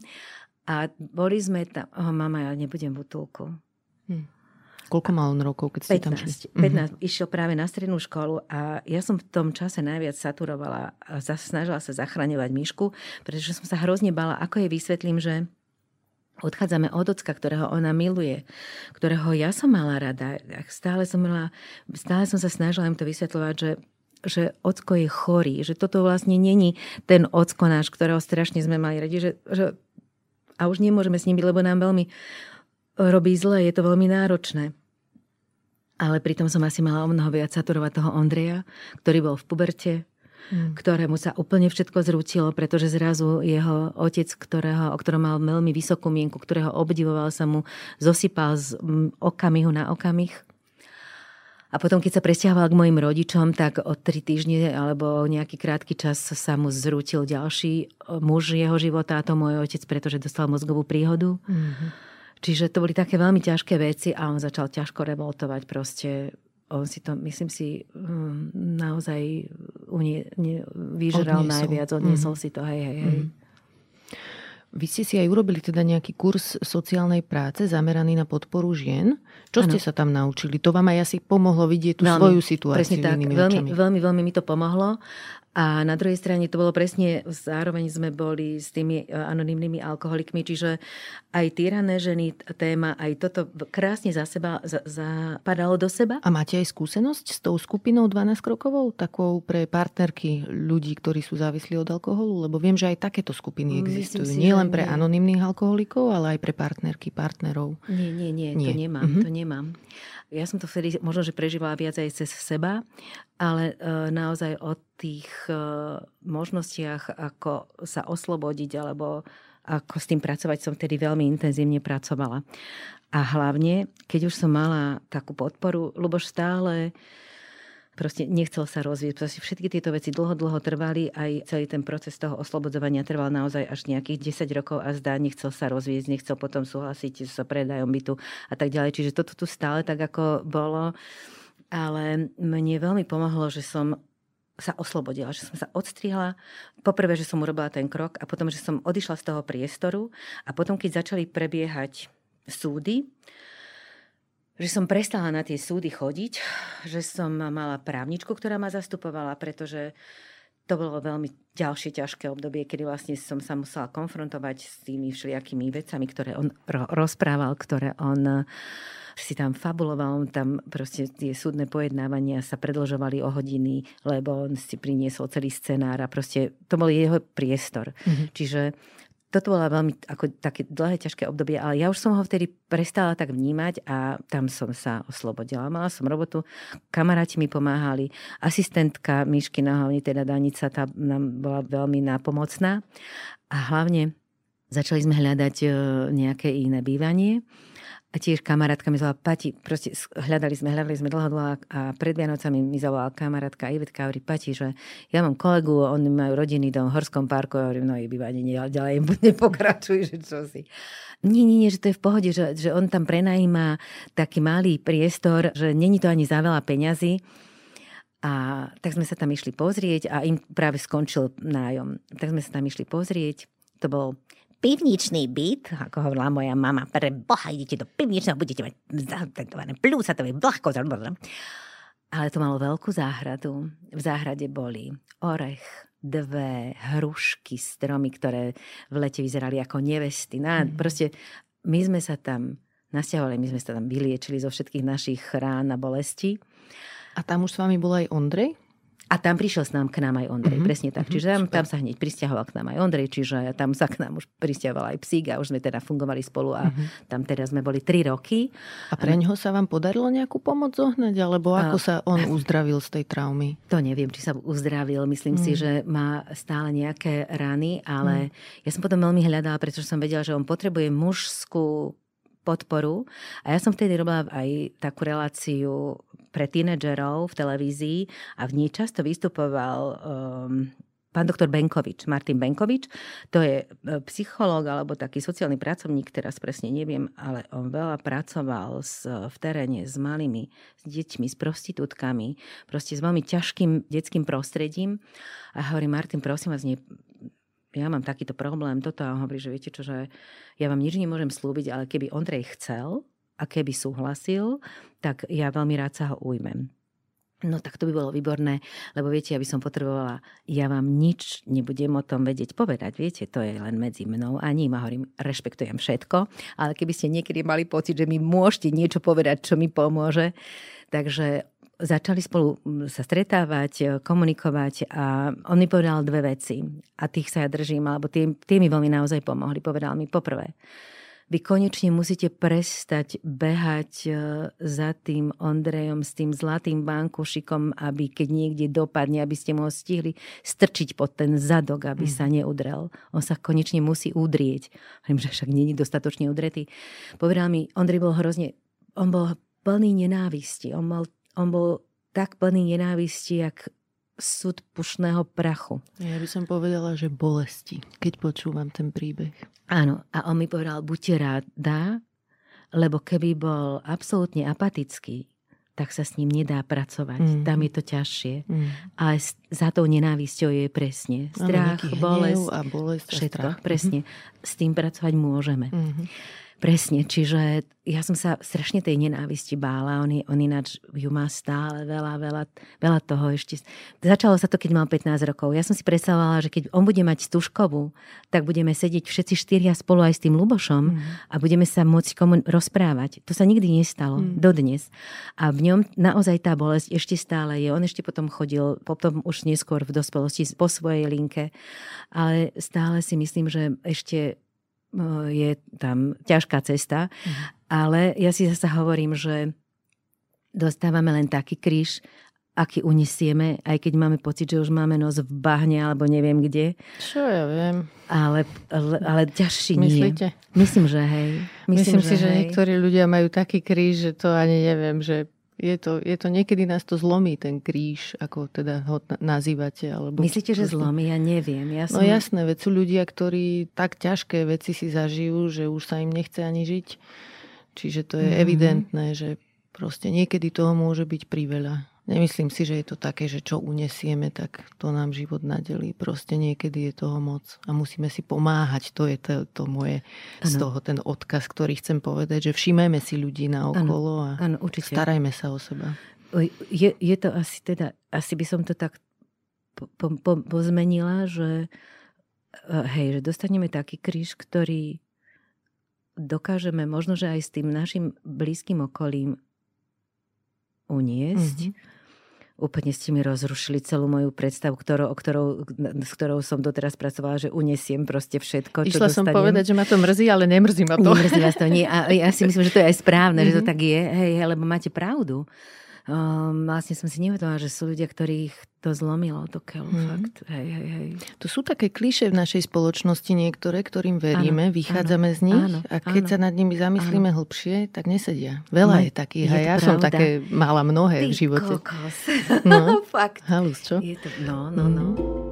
a boli sme tam, oh mama, ja nebudem v útulku. Hm. Koľko mal on rokov, keď ste tam šli? pätnásť. Mm-hmm. Išiel práve na strednú školu a ja som v tom čase najviac saturovala a snažila sa zachraňovať Mišku, pretože som sa hrozne bála, ako jej vysvetlím, že odchádzame od ocka, ktorého ona miluje, ktorého ja som mala rada. Stále som, mala, stále som sa snažila im to vysvetľovať, že, že ocko je chorý, že toto vlastne není ten ocko náš, ktorého strašne sme mali radi, že, že, a už nemôžeme s ním byť, lebo nám veľmi robí zle, je to veľmi náročné. Ale pritom som asi mala o mnoho viac saturovať toho Ondreja, ktorý bol v puberte, Hmm. ktorému sa úplne všetko zrútilo, pretože zrazu jeho otec, ktorého, o ktorom mal veľmi vysokú mienku, ktorého obdivoval, sa mu zosypal z okamihu na okamih. A potom, keď sa presťahoval k mojim rodičom, tak o tri týždne alebo nejaký krátky čas sa mu zrútil ďalší muž jeho života, a to môj otec, pretože dostal mozgovú príhodu. Hmm. Čiže to boli také veľmi ťažké veci a on začal ťažko revoltovať proste. On si to, myslím si, naozaj unie, ne, vyžral odniesol. najviac, odniesol mm. si to, hej, hej, hej. Mm. Vy ste si aj urobili teda nejaký kurz sociálnej práce zameraný na podporu žien. Čo ano. ste sa tam naučili? To vám aj asi pomohlo vidieť tú veľmi, svoju situáciu inými veľmi, veľmi, veľmi mi to pomohlo. A na druhej strane to bolo presne, zároveň sme boli s tými anonymnými alkoholikmi, čiže aj týrané ženy, téma, aj toto krásne za seba za, zapadalo do seba. A máte aj skúsenosť s tou skupinou dvanásťkrokovou, takou pre partnerky ľudí, ktorí sú závislí od alkoholu? Lebo viem, že aj takéto skupiny existujú. Si, nie len pre nie. anonymných alkoholikov, ale aj pre partnerky, partnerov. Nie, nie, nie, nie. to nemám, mm-hmm. to nemám. Ja som to vtedy možno, že prežívala viac aj cez seba, ale e, naozaj o tých e, možnostiach, ako sa oslobodiť alebo ako s tým pracovať, som vtedy veľmi intenzívne pracovala. A hlavne, keď už som mala takú podporu, Ľuboš stále proste nechcel sa rozvíjať. Proste všetky tieto veci dlho, dlho trvali, aj celý ten proces toho oslobodzovania trval naozaj až nejakých desať rokov a zdá, nechcel sa rozvíjať, nechcel potom súhlasiť s predajom bytu a tak ďalej. Čiže toto tu stále tak, ako bolo. Ale mne veľmi pomohlo, že som sa oslobodila, že som sa odstrihla. Poprvé, že som urobila ten krok a potom, že som odišla z toho priestoru a potom, keď začali prebiehať súdy, že som prestala na tie súdy chodiť, že som mala právničku, ktorá ma zastupovala, pretože to bolo veľmi ďalšie ťažké obdobie, kedy vlastne som sa musela konfrontovať s tými všelijakými vecami, ktoré on ro- rozprával, ktoré on si tam fabuloval, on tam proste tie súdne pojednávania sa predĺžovali o hodiny, lebo on si priniesol celý scenár a proste to bol jeho priestor. Mm-hmm. Čiže toto bola veľmi ako také dlhé, ťažké obdobie, ale ja už som ho vtedy prestala tak vnímať a tam som sa oslobodila. Mala som robotu, kamaráti mi pomáhali, asistentka Mišky Nahovny, teda Danica, tá nám bola veľmi nápomocná a hlavne začali sme hľadať nejaké iné bývanie. A tiež kamarátka mi zavolala, Pati, proste hľadali sme, hľadali sme dlho, dlho a pred Vianocami mi zavolala kamarátka Ivetka, hovorí, Pati, že ja mám kolegu, oni majú rodinný dom v Horskom parku, ja hovorím, no i bývanie, ďalej nepokračuj, že čo si. Nie, nie, nie, že to je v pohode, že, že on tam prenajíma taký malý priestor, že není to ani za veľa peňazí. A tak sme sa tam išli pozrieť a im práve skončil nájom. Tak sme sa tam išli pozrieť, to bol pivničný byt, ako hovorila moja mama, pre Boha, idete do pivničného, budete mať zatentované plúsatové vlhko. Ale to malo veľkú záhradu. V záhrade boli orech, dve hrušky, stromy, ktoré v lete vyzerali ako nevesty. No, mm. Proste my sme sa tam nasťahovali, my sme sa tam vyliečili zo všetkých našich rán a bolestí. A tam už s vami bol aj Ondrej? A tam prišiel s nám k nám aj Ondrej, mm-hmm. presne tak. Čiže tam, tam sa hneď prisťahoval k nám aj Ondrej, čiže tam sa k nám už prisťahoval aj psík a už sme teda fungovali spolu a mm-hmm. tam teda sme boli tri roky. A pre ňoho sa vám podarilo nejakú pomoc zohnať? Alebo ako a... sa on uzdravil z tej traumy? To neviem, či sa uzdravil. Myslím mm. si, že má stále nejaké rany, ale mm. ja som potom veľmi hľadala, pretože som vedela, že on potrebuje mužskú podporu. A ja som vtedy robila aj takú reláciu pre tínedžerov v televízii a v nej často vystupoval um, pán doktor Benkovič, Martin Benkovič. To je psychológ alebo taký sociálny pracovník, teraz presne neviem, ale on veľa pracoval s, v teréne s malými, s deťmi, s prostitútkami, proste s veľmi ťažkým detským prostredím. A hovorí, Martin, prosím vás, nie, ja mám takýto problém, toto. A on hovorí, že viete čo, že ja vám nič nemôžem slúbiť, ale keby Ondrej chcel a keby súhlasil, tak ja veľmi rád sa ho ujmem. No tak to by bolo výborné, lebo viete, ja by som potrebovala, ja vám nič nebudem o tom vedieť povedať, viete, to je len medzi mnou a ním a hovorím, rešpektujem všetko, ale keby ste niekedy mali pocit, že mi môžete niečo povedať, čo mi pomôže, takže začali spolu sa stretávať, komunikovať a on mi povedal dve veci a tých sa ja držím, alebo tie, tie mi veľmi naozaj pomohli. Povedal mi poprvé, vy konečne musíte prestať behať za tým Ondrejom s tým zlatým bankušikom, aby keď niekde dopadne, aby ste mu ho stihli strčiť pod ten zadok, aby mm. sa neudrel. On sa konečne musí udrieť. Hovorím, že však nie je dostatočne udretý. Povedal mi, Ondrej bol hrozne, on bol plný nenávisti. On bol, on bol tak plný nenávisti, jak súd pušného prachu. Ja by som povedala, že bolesti, keď počúvam ten príbeh. Áno, a on mi povedal, buďte ráda, lebo keby bol absolútne apatický, tak sa s ním nedá pracovať. Mm. Tam je to ťažšie. Mm. Ale za tou nenávisťou je presne strach, bolesť, a bolesť všetko. A strach. Presne. Mm-hmm. S tým pracovať môžeme. Mm-hmm. Presne, čiže ja som sa strašne tej nenávisti bála. On, on ináč ju má stále veľa, veľa, veľa toho ešte. Začalo sa to, keď mal pätnásť rokov. Ja som si predstavovala, že keď on bude mať Stužkovú, tak budeme sedieť všetci štyria spolu aj s tým Lubošom mm. a budeme sa môcť komu rozprávať. To sa nikdy nestalo, mm. dodnes. A v ňom naozaj tá bolesť ešte stále je. On ešte potom chodil, potom už neskôr v dospelosti po svojej linke. Ale stále si myslím, že ešte je tam ťažká cesta, mm. ale ja si zasa hovorím, že dostávame len taký kríž, aký unesieme, aj keď máme pocit, že už máme nos v bahne alebo neviem kde. Čo ja viem. Ale, ale, ale ťažší nie. Myslíte? Myslím, že hej. Myslím, Myslím že si, že hej. niektorí ľudia majú taký kríž, že to ani neviem, že Je to, je to niekedy nás to zlomí, ten kríž, ako teda ho nazývate. Alebo myslíte, že zlomí? Ja neviem. Ja som... No jasné, veď sú ľudia, ktorí tak ťažké veci si zažijú, že už sa im nechce ani žiť. Čiže to je mm-hmm. evidentné, že proste niekedy toho môže byť priveľa. Nemyslím si, že je to také, že čo unesieme, tak to nám život nadelí. Proste niekedy je toho moc a musíme si pomáhať. To je to, to moje ano. Z toho ten odkaz, ktorý chcem povedať, že všimajme si ľudí naokolo a ano, starajme sa o seba. Je, je to asi teda, asi by som to tak po, po, po, pozmenila, že hej, že dostaneme taký kríž, ktorý dokážeme možno, že aj s tým našim blízkym okolím uniesť. Mm-hmm. Úplne ste mi rozrušili celú moju predstavu, ktorou, ktorou, s ktorou som doteraz pracovala, že unesiem proste všetko, čo Išla dostanem. som povedať, že ma to mrzí, ale nemrzí ma to. Nemrzí vás to, nie. A ja si myslím, že to je aj správne, mm-hmm. že to tak je, hej, lebo máte pravdu. Um, vlastne som si nevedomala, že sú ľudia, ktorých to zlomilo, to keľu, mm. fakt. Hej, hej, hej. To sú také klišé v našej spoločnosti niektoré, ktorým veríme, áno, vychádzame áno, z nich áno, a keď áno, sa nad nimi zamyslíme áno. hlbšie, tak nesedia. Veľa no, je takých a ja pravda? Som také mala mnohé Ty v živote. kokos. No, fakt. Halus, čo? Je to, no, no, no.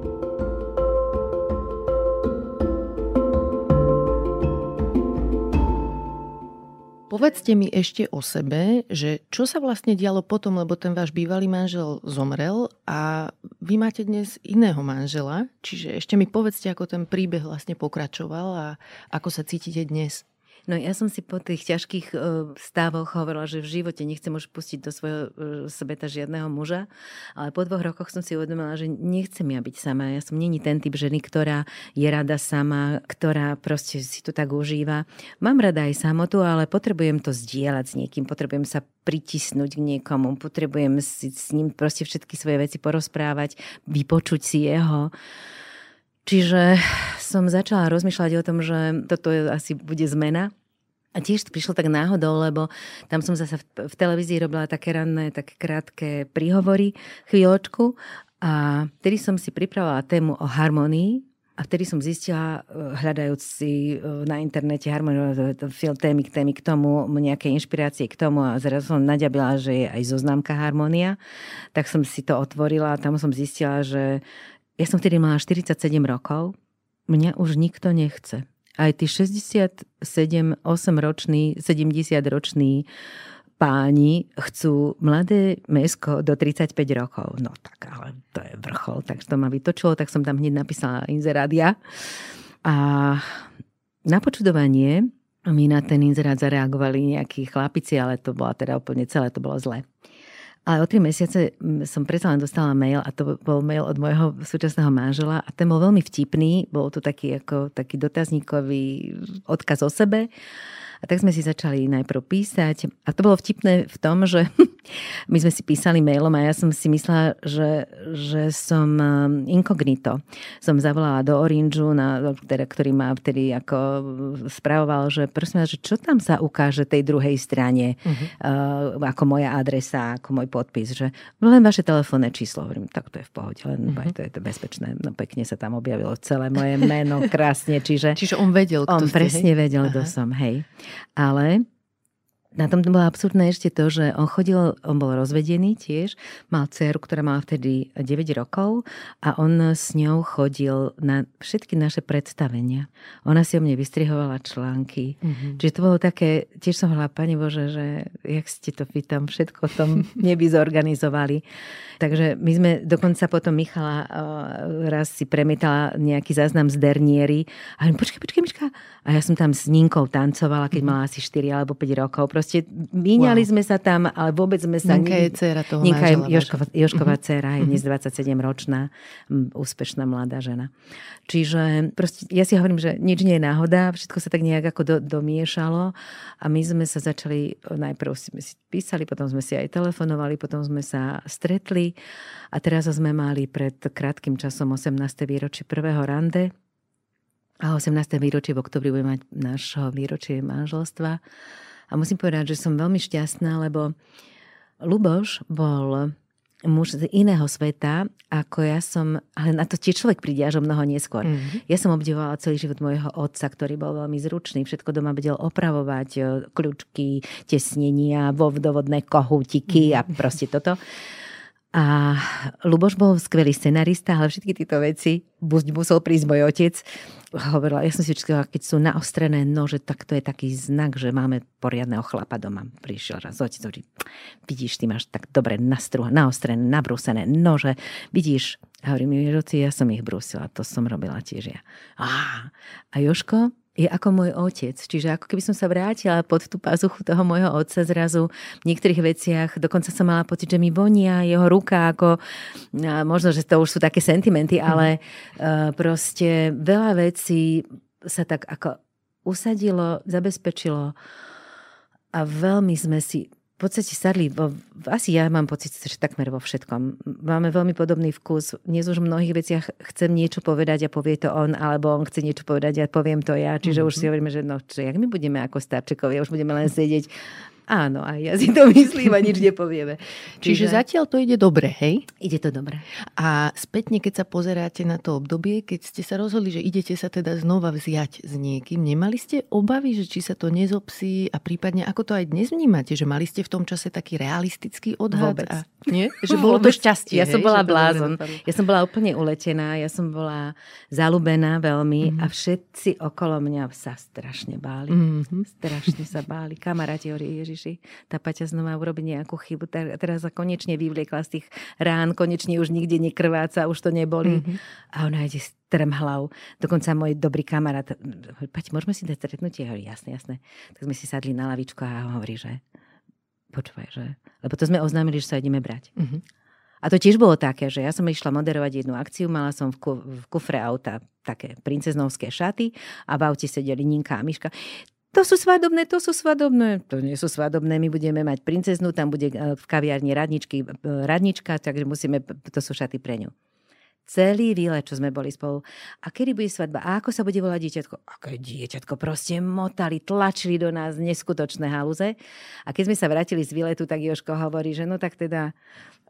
Povedzte mi ešte o sebe, že čo sa vlastne dialo potom, lebo ten váš bývalý manžel zomrel a vy máte dnes iného manžela, čiže ešte mi povedzte, ako ten príbeh vlastne pokračoval a ako sa cítite dnes. No ja som si po tých ťažkých stavoch hovorila, že v živote nechcem už pustiť do svojho sebeta žiadneho muža, ale po dvoch rokoch som si uvedomila, že nechcem ja byť sama. Ja som není ten typ ženy, ktorá je rada sama, ktorá proste si to tak užíva. Mám rada aj samotu, ale potrebujem to zdieľať s niekým, potrebujem sa pritisnúť k niekomu, potrebujem si s ním proste všetky svoje veci porozprávať, vypočuť si jeho. Čiže som začala rozmýšľať o tom, že toto asi bude zmena. A tiež to prišlo tak náhodou, lebo tam som zase v televízii robila také ranné, také krátke príhovory, chvíľočku. A vtedy som si pripravila tému o harmonii. A vtedy som zistila, hľadajúc si na internete harmoniu, témy, témy k tomu, nejaké inšpirácie k tomu a zrazu som naďabila, že je aj zoznámka harmonia. Tak som si to otvorila a tam som zistila, že ja som vtedy mala štyridsaťsedem rokov, mňa už nikto nechce. Aj tí šesťdesiatsedem, osem roční, sedemdesiat roční páni chcú mladé mäsko do tridsaťpäť rokov. No tak, ale to je vrchol, takže to ma vytočilo, tak som tam hneď napísala inzerát ja. A na počudovanie mi na ten inzerát zareagovali nejakí chlapici, ale to bola teda úplne celé, to bolo zlé. Ale o tri mesiace som predsa len dostala mail a to bol mail od môjho súčasného manžela a ten bol veľmi vtipný. Bol to taký, ako, taký dotazníkový odkaz o sebe. A tak sme si začali najprv písať. A to bolo vtipné v tom, že my sme si písali mailom a ja som si myslela, že, že som inkognito. Som zavolala do Orangeu, na, teda, ktorý ma vtedy ako spravoval, že prosím vás, že čo tam sa ukáže tej druhej strane, uh-huh. uh, ako moja adresa, ako môj podpis, že len vaše telefónne číslo. Hovorím, tak to je v pohode, len uh-huh. to je to bezpečné. No pekne sa tam objavilo celé moje meno, krásne. Čiže, Čiže on vedel, kto on ste, presne hej? vedel, kto som, hej. Ale Na tom bolo absurdné ešte to, že on chodil, on bol rozvedený tiež, mal dceru, ktorá mala vtedy deväť rokov a on s ňou chodil na všetky naše predstavenia. Ona si o mne vystrihovala články. Mm-hmm. Čiže to bolo také, tiež som hovorila, Pane Bože, že jak ste to vy tam všetko v tom nebi zorganizovali. Takže my sme dokonca potom Michala raz si premietala nejaký záznam z Derniery a hovorím, počkaj, počkaj, Miška. A ja som tam s Ninkou tancovala, keď mala asi štyri alebo päť rokov. Proste míňali wow. sme sa tam, ale vôbec sme sa... Ninka je dcéra toho Ninka manžela. je Jožkova, Jožková uh-huh. dcéra, je dnes dvadsaťsedemročná, úspešná mladá žena. Čiže proste, ja si hovorím, že nič nie je náhoda, všetko sa tak nejak ako do, domiešalo a my sme sa začali, najprv sme si písali, potom sme si aj telefonovali, potom sme sa stretli a teraz sme mali pred krátkym časom osemnáste výročie prvého rande. A osemnáste výročie v oktobri budeme mať nášho výročie manželstva. A musím povedať, že som veľmi šťastná, lebo Ľuboš bol muž z iného sveta, ako ja som, ale na to tiež človek príde až o mnoho neskôr. Mm-hmm. Ja som obdivovala celý život môjho otca, ktorý bol veľmi zručný, všetko doma vedel opravovať, kľúčky, tesnenia, vodovodné kohútiky mm-hmm. a proste toto. A Ľuboš bol skvelý scenarista, ale všetky tieto veci, buď musel prísť môj otec, hovorila, ja som si vždy, keď sú naostrené nože, tak to je taký znak, že máme poriadneho chlapa doma. Prišiel raz otec, hovorí, vidíš, ty máš tak dobre nastruha, naostrené, nabrúsené nože, vidíš. A hovorím, oci, ja som ich brúsila, to som robila tiež ja. Á, a Jožko je ako môj otec. Čiže ako keby som sa vrátila pod tú pazuchu toho môjho otca zrazu v niektorých veciach. Dokonca som mala pocit, že mi vonia jeho ruka, ako možno, že to už sú také sentimenty, ale mm. proste veľa vecí sa tak ako usadilo, zabezpečilo a veľmi sme si v podstate sadli, vo, asi ja mám pocit, že takmer vo všetkom. Máme veľmi podobný vkus. Dnes už v mnohých veciach chcem niečo povedať a povie to on, alebo on chce niečo povedať a poviem to ja. Čiže mm-hmm. už si hovoríme, že no, čo, jak my budeme ako starčekovia, už budeme len sedieť. Áno, aj ja si to myslím a nič nepovieme. Čiže, Čiže zatiaľ to ide dobre, hej? Ide to dobre. A spätne, keď sa pozeráte na to obdobie, keď ste sa rozhodli, že idete sa teda znova vziať s niekým, nemali ste obavy, že či sa to nezopsí a prípadne ako to aj dnes vnímate, že mali ste v tom čase taký realistický odhad? Vôbec. A, nie? Že bolo to šťastie. Ja hej? som bola že blázon. Ja som bola úplne uletená, ja som bola zalúbená veľmi mm-hmm. a všetci okolo mňa sa strašne báli. Mm-hmm. Strašne sa báli. Kamaráti hovorí, Ježiš, tá Paťa znova urobí nejakú chybu. Teraz sa konečne vyvliekla z tých rán, konečne už nikde nekrváca, už to neboli. Mm-hmm. A ona ide strmhlav. Dokonca môj dobrý kamarát, Paťa, môžeme si dať stretnutie? Hovorí, jasné, jasné. Tak sme si sadli na lavičku a hovorí, že počúvaj, že... Lebo to sme oznámili, že sa ideme brať. Mm-hmm. A to tiež bolo také, že ja som išla moderovať jednu akciu, mala som v, ku, v kufre auta také princeznovské šaty a v aute sedeli Ninka a Miška. To sú svadobné, to sú svadobné. To nie sú svadobné, my budeme mať princeznú, tam bude v kaviarni radničky, radnička, takže musíme, to sú šaty pre ňu. Celý výlet, čo sme boli spolu. A kedy bude svadba? A ako sa bude volať dieťatko? Aké dieťatko? Proste motali, tlačili do nás neskutočné halúze. A keď sme sa vrátili z výletu, tak Jožko hovorí, že no tak teda...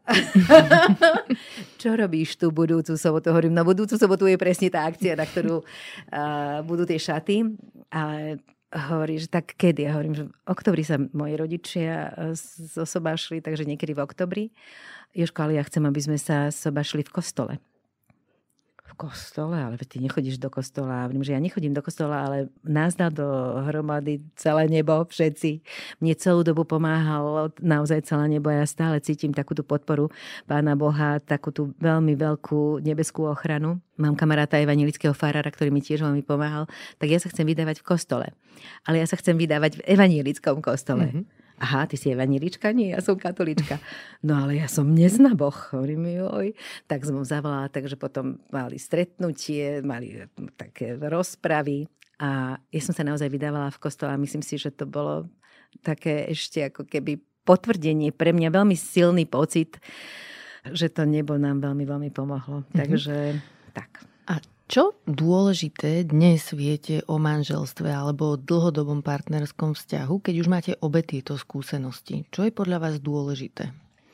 Čo robíš tú budúcu sobotu? Hovorím, no budúcu sobotu je presne tá akcia, na ktorú uh, budú tie šaty. Ale hovorí, že tak kedy? Ja hovorím, že v oktobri sa moji rodičia zosobášli, takže niekedy v oktobri. Jožko, ale ja chcem, aby sme sa sobašli v kostole. V kostole? Ale ty nechodíš do kostola. Hovorím, že ja nechodím do kostola, ale nás dá do hromady celé nebo, všetci. Mne celú dobu pomáhalo naozaj celé nebo. Ja stále cítim takúto podporu Pána Boha, takú tú veľmi veľkú nebeskú ochranu. Mám kamaráta evanjelického farára, ktorý mi tiež veľmi pomáhal. Tak ja sa chcem vydávať v kostole. Ale ja sa chcem vydávať v evanjelickom kostole. Mm-hmm. Aha, ty si evanjelička? Nie, ja som katolíčka. No ale ja som neznaboh. Hovorím, joj. Tak som ho zavolala, takže potom mali stretnutie, mali také rozpravy a ja som sa naozaj vydávala v kostole a myslím si, že to bolo také ešte ako keby potvrdenie, pre mňa veľmi silný pocit, že to nebo nám veľmi, veľmi pomohlo. Mm-hmm. Takže tak. A čo dôležité dnes viete o manželstve alebo o dlhodobom partnerskom vzťahu, keď už máte obe tieto skúsenosti? Čo je podľa vás dôležité?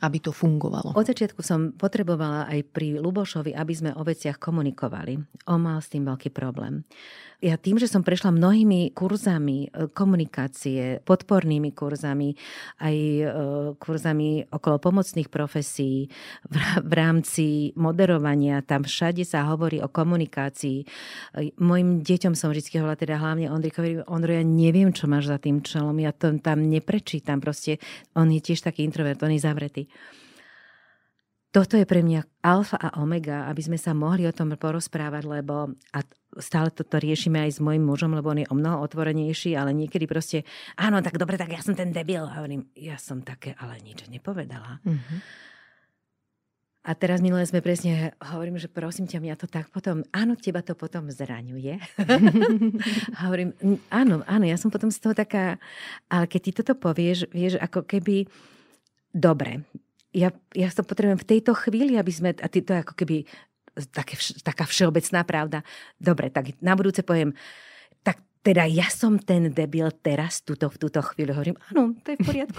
aby to fungovalo? Od začiatku som potrebovala aj pri Lubošovi, aby sme o veciach komunikovali. On mal s tým veľký problém. Ja tým, že som prešla mnohými kurzami komunikácie, podpornými kurzami, aj kurzami okolo pomocných profesí, v rámci moderovania, tam všade sa hovorí o komunikácii. Mojim deťom som vždy hovorila, teda hlavne Ondrikovi, Ondro, ja neviem, čo máš za tým čelom, ja to tam neprečítam, proste on je tiež taký introvert, on je zavretý. Toto je pre mňa alfa a omega, aby sme sa mohli o tom porozprávať, lebo a stále toto riešime aj s mojím mužom, lebo on je o mnoho otvorenejší, ale niekedy proste, áno, tak dobre, tak ja som ten debil. A hovorím, ja som také, ale nič nepovedala. Mm-hmm. A teraz minulé sme presne, hovorím, že prosím ťa, mňa to tak potom, áno, teba to potom zraňuje. A hovorím, áno, áno, ja som potom z toho taká, ale keď ty toto povieš, vieš, ako keby, dobre, Ja, ja to potrebujem v tejto chvíli, aby sme, a to je ako keby také, taká všeobecná pravda. Dobre, tak na budúce poviem, tak teda ja som ten debil teraz, tuto, v túto chvíľu. Hovorím, áno, to je v poriadku.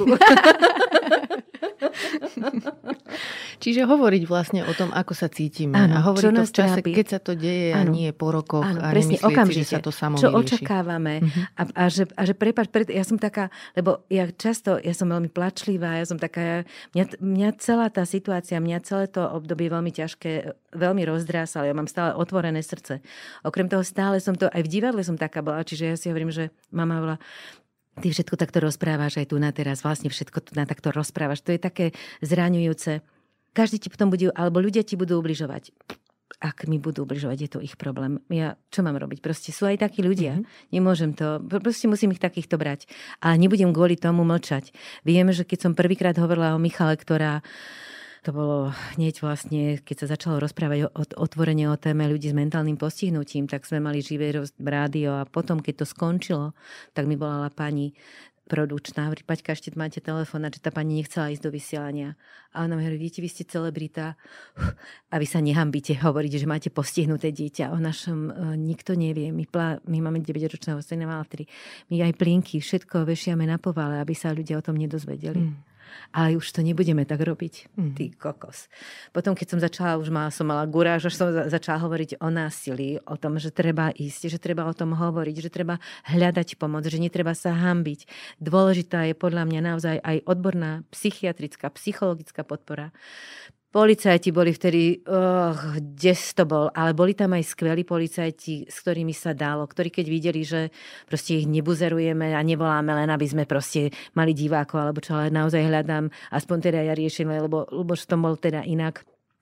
Čiže hovoriť vlastne o tom, ako sa cítime. Áno, a hovoriť to v čase, trápi. keď sa to deje a áno. nie po rokoch. Áno, a presne, nemyslieť si, že sa to samo čo vyrieši. očakávame. Uh-huh. A, a že, a že prepáč, pred, ja som taká, lebo ja často, ja som veľmi plačlivá, ja som taká, mňa, mňa celá tá situácia, mňa celé to obdobie veľmi ťažké, veľmi rozdrásalo. Ja mám stále otvorené srdce. Okrem toho stále som to, aj v divadle som taká bola, čiže ja si hovorím, že mama bola, ty všetko takto rozprávaš aj tu na teraz, vlastne všetko tu na takto rozprávaš. To je také zraňujúce. Každý ti potom budú, alebo ľudia ti budú ubližovať. Ak mi budú ubližovať, je to ich problém. Ja čo mám robiť? Proste sú aj takí ľudia. Mm-hmm. Nemôžem to, proste musím ich takýchto brať. Ale nebudem kvôli tomu mlčať. Viem, že keď som prvýkrát hovorila o Michale, ktorá to bolo hneď vlastne, keď sa začalo rozprávať o, otvorene o téme ľudí s mentálnym postihnutím, tak sme mali živé rádio a potom, keď to skončilo, tak mi volala pani produkčná, hovorí, Paťka, ešte máte telefón, a že tá pani nechcela ísť do vysielania. A ona mi hovorí, viete, vy ste celebrita a vy sa nehambíte hovoriť, že máte postihnuté dieťa. O našom uh, nikto nevie. My, plá, my máme deväťročného syna, mala vtedy. My aj plinky, všetko vešiame na povale, aby sa ľudia o tom nedozvedeli. Mm. Ale už to nebudeme tak robiť. Mm. Ty kokos. Potom, keď som začala, už mala, som mala guráž, až som začala hovoriť o násilí, o tom, že treba ísť, že treba o tom hovoriť, že treba hľadať pomoc, že netreba sa hanbiť. Dôležitá je podľa mňa naozaj aj odborná psychiatrická, psychologická podpora. Policajti boli vtedy, oh, kde to bol, ale boli tam aj skvelí policajti, s ktorými sa dalo, ktorí keď videli, že proste ich nebuzerujeme a nevoláme len, aby sme proste mali divákov, alebo čo, ale naozaj hľadám, aspoň teda ja riešim, lebo Luboš to bol teda inak,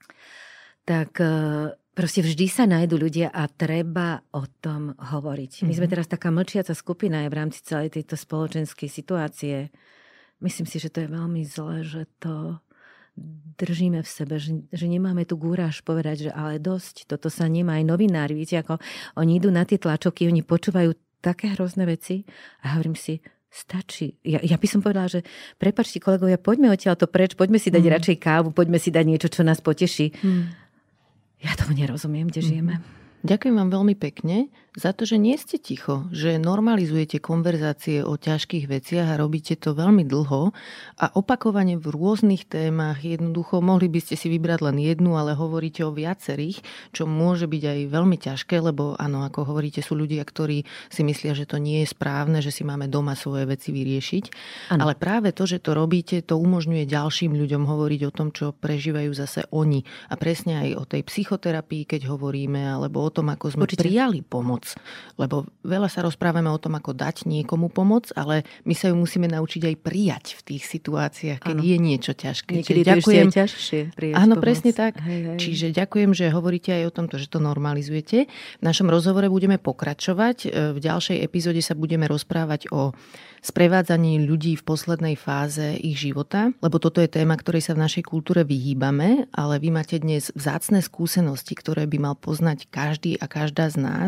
tak proste vždy sa nájdu ľudia a treba o tom hovoriť. My sme teraz taká mlčiaca skupina aj v rámci celej tejto spoločenskej situácie. Myslím si, že to je veľmi zlé, že to držíme v sebe, že, že nemáme tu gúraž povedať, že ale dosť, toto sa nemá. Aj novinári, viete, ako oni idú na tie tlačovky, oni počúvajú také hrozné veci a hovorím si, stačí. Ja, ja by som povedala, že prepáčte kolegovia, poďme odtiaľ to preč, poďme si dať mm. radšej kávu, poďme si dať niečo, čo nás poteší. Mm. Ja tomu nerozumiem, kde mm. žijeme. Ďakujem vám veľmi pekne za to, že nie ste ticho, že normalizujete konverzácie o ťažkých veciach a robíte to veľmi dlho a opakovane v rôznych témach. Jednoducho mohli by ste si vybrať len jednu, ale hovoríte o viacerých, čo môže byť aj veľmi ťažké, lebo áno, ako hovoríte, sú ľudia, ktorí si myslia, že to nie je správne, že si máme doma svoje veci vyriešiť. Ano. Ale práve to, že to robíte, to umožňuje ďalším ľuďom hovoriť o tom, čo prežívajú zase oni. A presne aj o tej psychoterapii, keď hovoríme, alebo o tom, ako sme Určite. prijali pomoc. Lebo veľa sa rozprávame o tom, ako dať niekomu pomoc, ale my sa ju musíme naučiť aj prijať v tých situáciách, keď ano. je niečo ťažké. Niekedy to ďakujem, je ťažšie prijať Áno, pomoc. presne tak. Hej, hej. Čiže ďakujem, že hovoríte aj o tomto, že to normalizujete. V našom rozhovore budeme pokračovať. V ďalšej epizóde sa budeme rozprávať o sprevádzaní ľudí v poslednej fáze ich života, lebo toto je téma, ktorej sa v našej kultúre vyhýbame, ale vy máte dnes vzácne skúsenosti, ktoré by mal poznať každý a každá z nás, lebo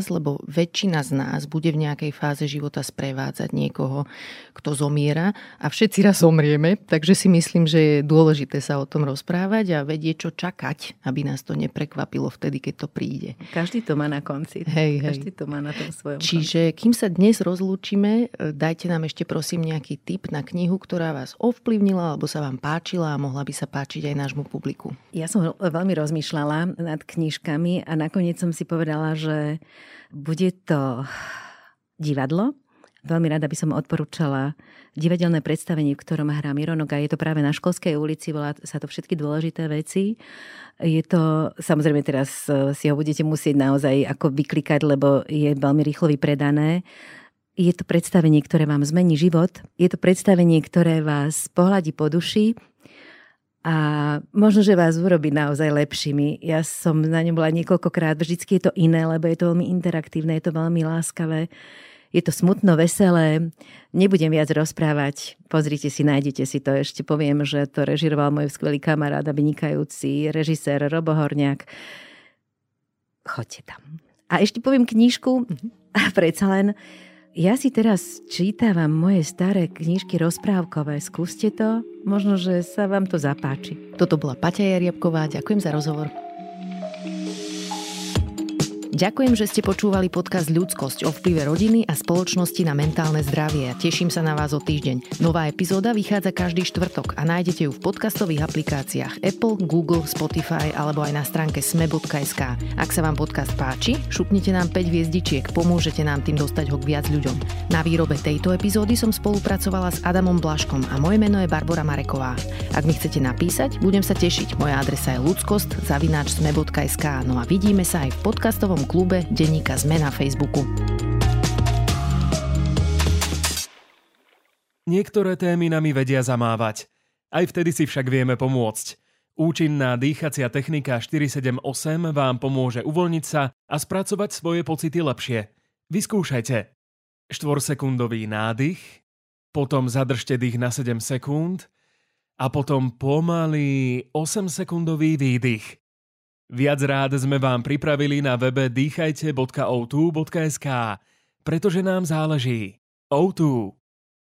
väčšina z nás bude v nejakej fáze života sprevádzať niekoho, kto zomiera a všetci raz zomrieme, takže si myslím, že je dôležité sa o tom rozprávať a vedieť, čo čakať, aby nás to neprekvapilo vtedy, keď to príde. Každý to má na konci. Hej, hej. Každý to má na tom svojom Čiže konci. kým sa dnes rozlúčime, dajte nám ešte prosím nejaký tip na knihu, ktorá vás ovplyvnila alebo sa vám páčila a mohla by sa páčiť aj nášmu publiku. Ja som veľmi rozmýšľala nad knižkami a nakoniec som si povedala, že bude to divadlo. Veľmi rada by som odporúčala divadelné predstavenie, v ktorom hrá Miro Noga. Je to práve na Školskej ulici, volá sa to Všetky dôležité veci. Je to, samozrejme teraz si ho budete musieť naozaj ako vyklikať, lebo je veľmi rýchlo vypredané. Je to predstavenie, ktoré vám zmení život. Je to predstavenie, ktoré vás pohľadí po duši a možno, že vás urobí naozaj lepšími. Ja som na ňom bola niekoľkokrát, vždycky je to iné, lebo je to veľmi interaktívne, je to veľmi láskavé. Je to smutno, veselé. Nebudem viac rozprávať. Pozrite si, nájdete si to. Ešte poviem, že to režiroval môj skvelý kamarát a vynikajúci režisér Robo Horňák. Choďte tam. A ešte poviem knižku. A predsa len, ja si teraz čítavam moje staré knižky rozprávkové. Skúste to. Možno, že sa vám to zapáči. Toto bola Paťa Jariabková. Ďakujem za rozhovor. Ďakujem, že ste počúvali podcast Ľudskosť o vplyve rodiny a spoločnosti na mentálne zdravie. Teším sa na vás o týždeň. Nová epizóda vychádza každý štvrtok a nájdete ju v podcastových aplikáciách Apple, Google, Spotify alebo aj na stránke sme bodka es ká. Ak sa vám podcast páči, šupnite nám päť hviezdičiek, pomôžete nám tým dostať ho k viac ľuďom. Na výrobe tejto epizódy som spolupracovala s Adamom Blaškom a moje meno je Barbora Mareková. Ak mi chcete napísať, budem sa tešiť. Moja adresa je ľudskost zavináč sme bodka es ká. No a vidíme sa aj v podcastovom klube denníka SME na Facebooku. Niektoré témy nami vedia zamávať. Aj vtedy si však vieme pomôcť. Účinná dýchacia technika štyri sedem osem vám pomôže uvoľniť sa a spracovať svoje pocity lepšie. Vyskúšajte. štvorsekundový nádych, potom zadržte dých na sedem sekúnd a potom pomalý osemsekundový výdych. Viac rád sme vám pripravili na webe dýchajte bodka ó dva bodka es ká, pretože nám záleží. ó dva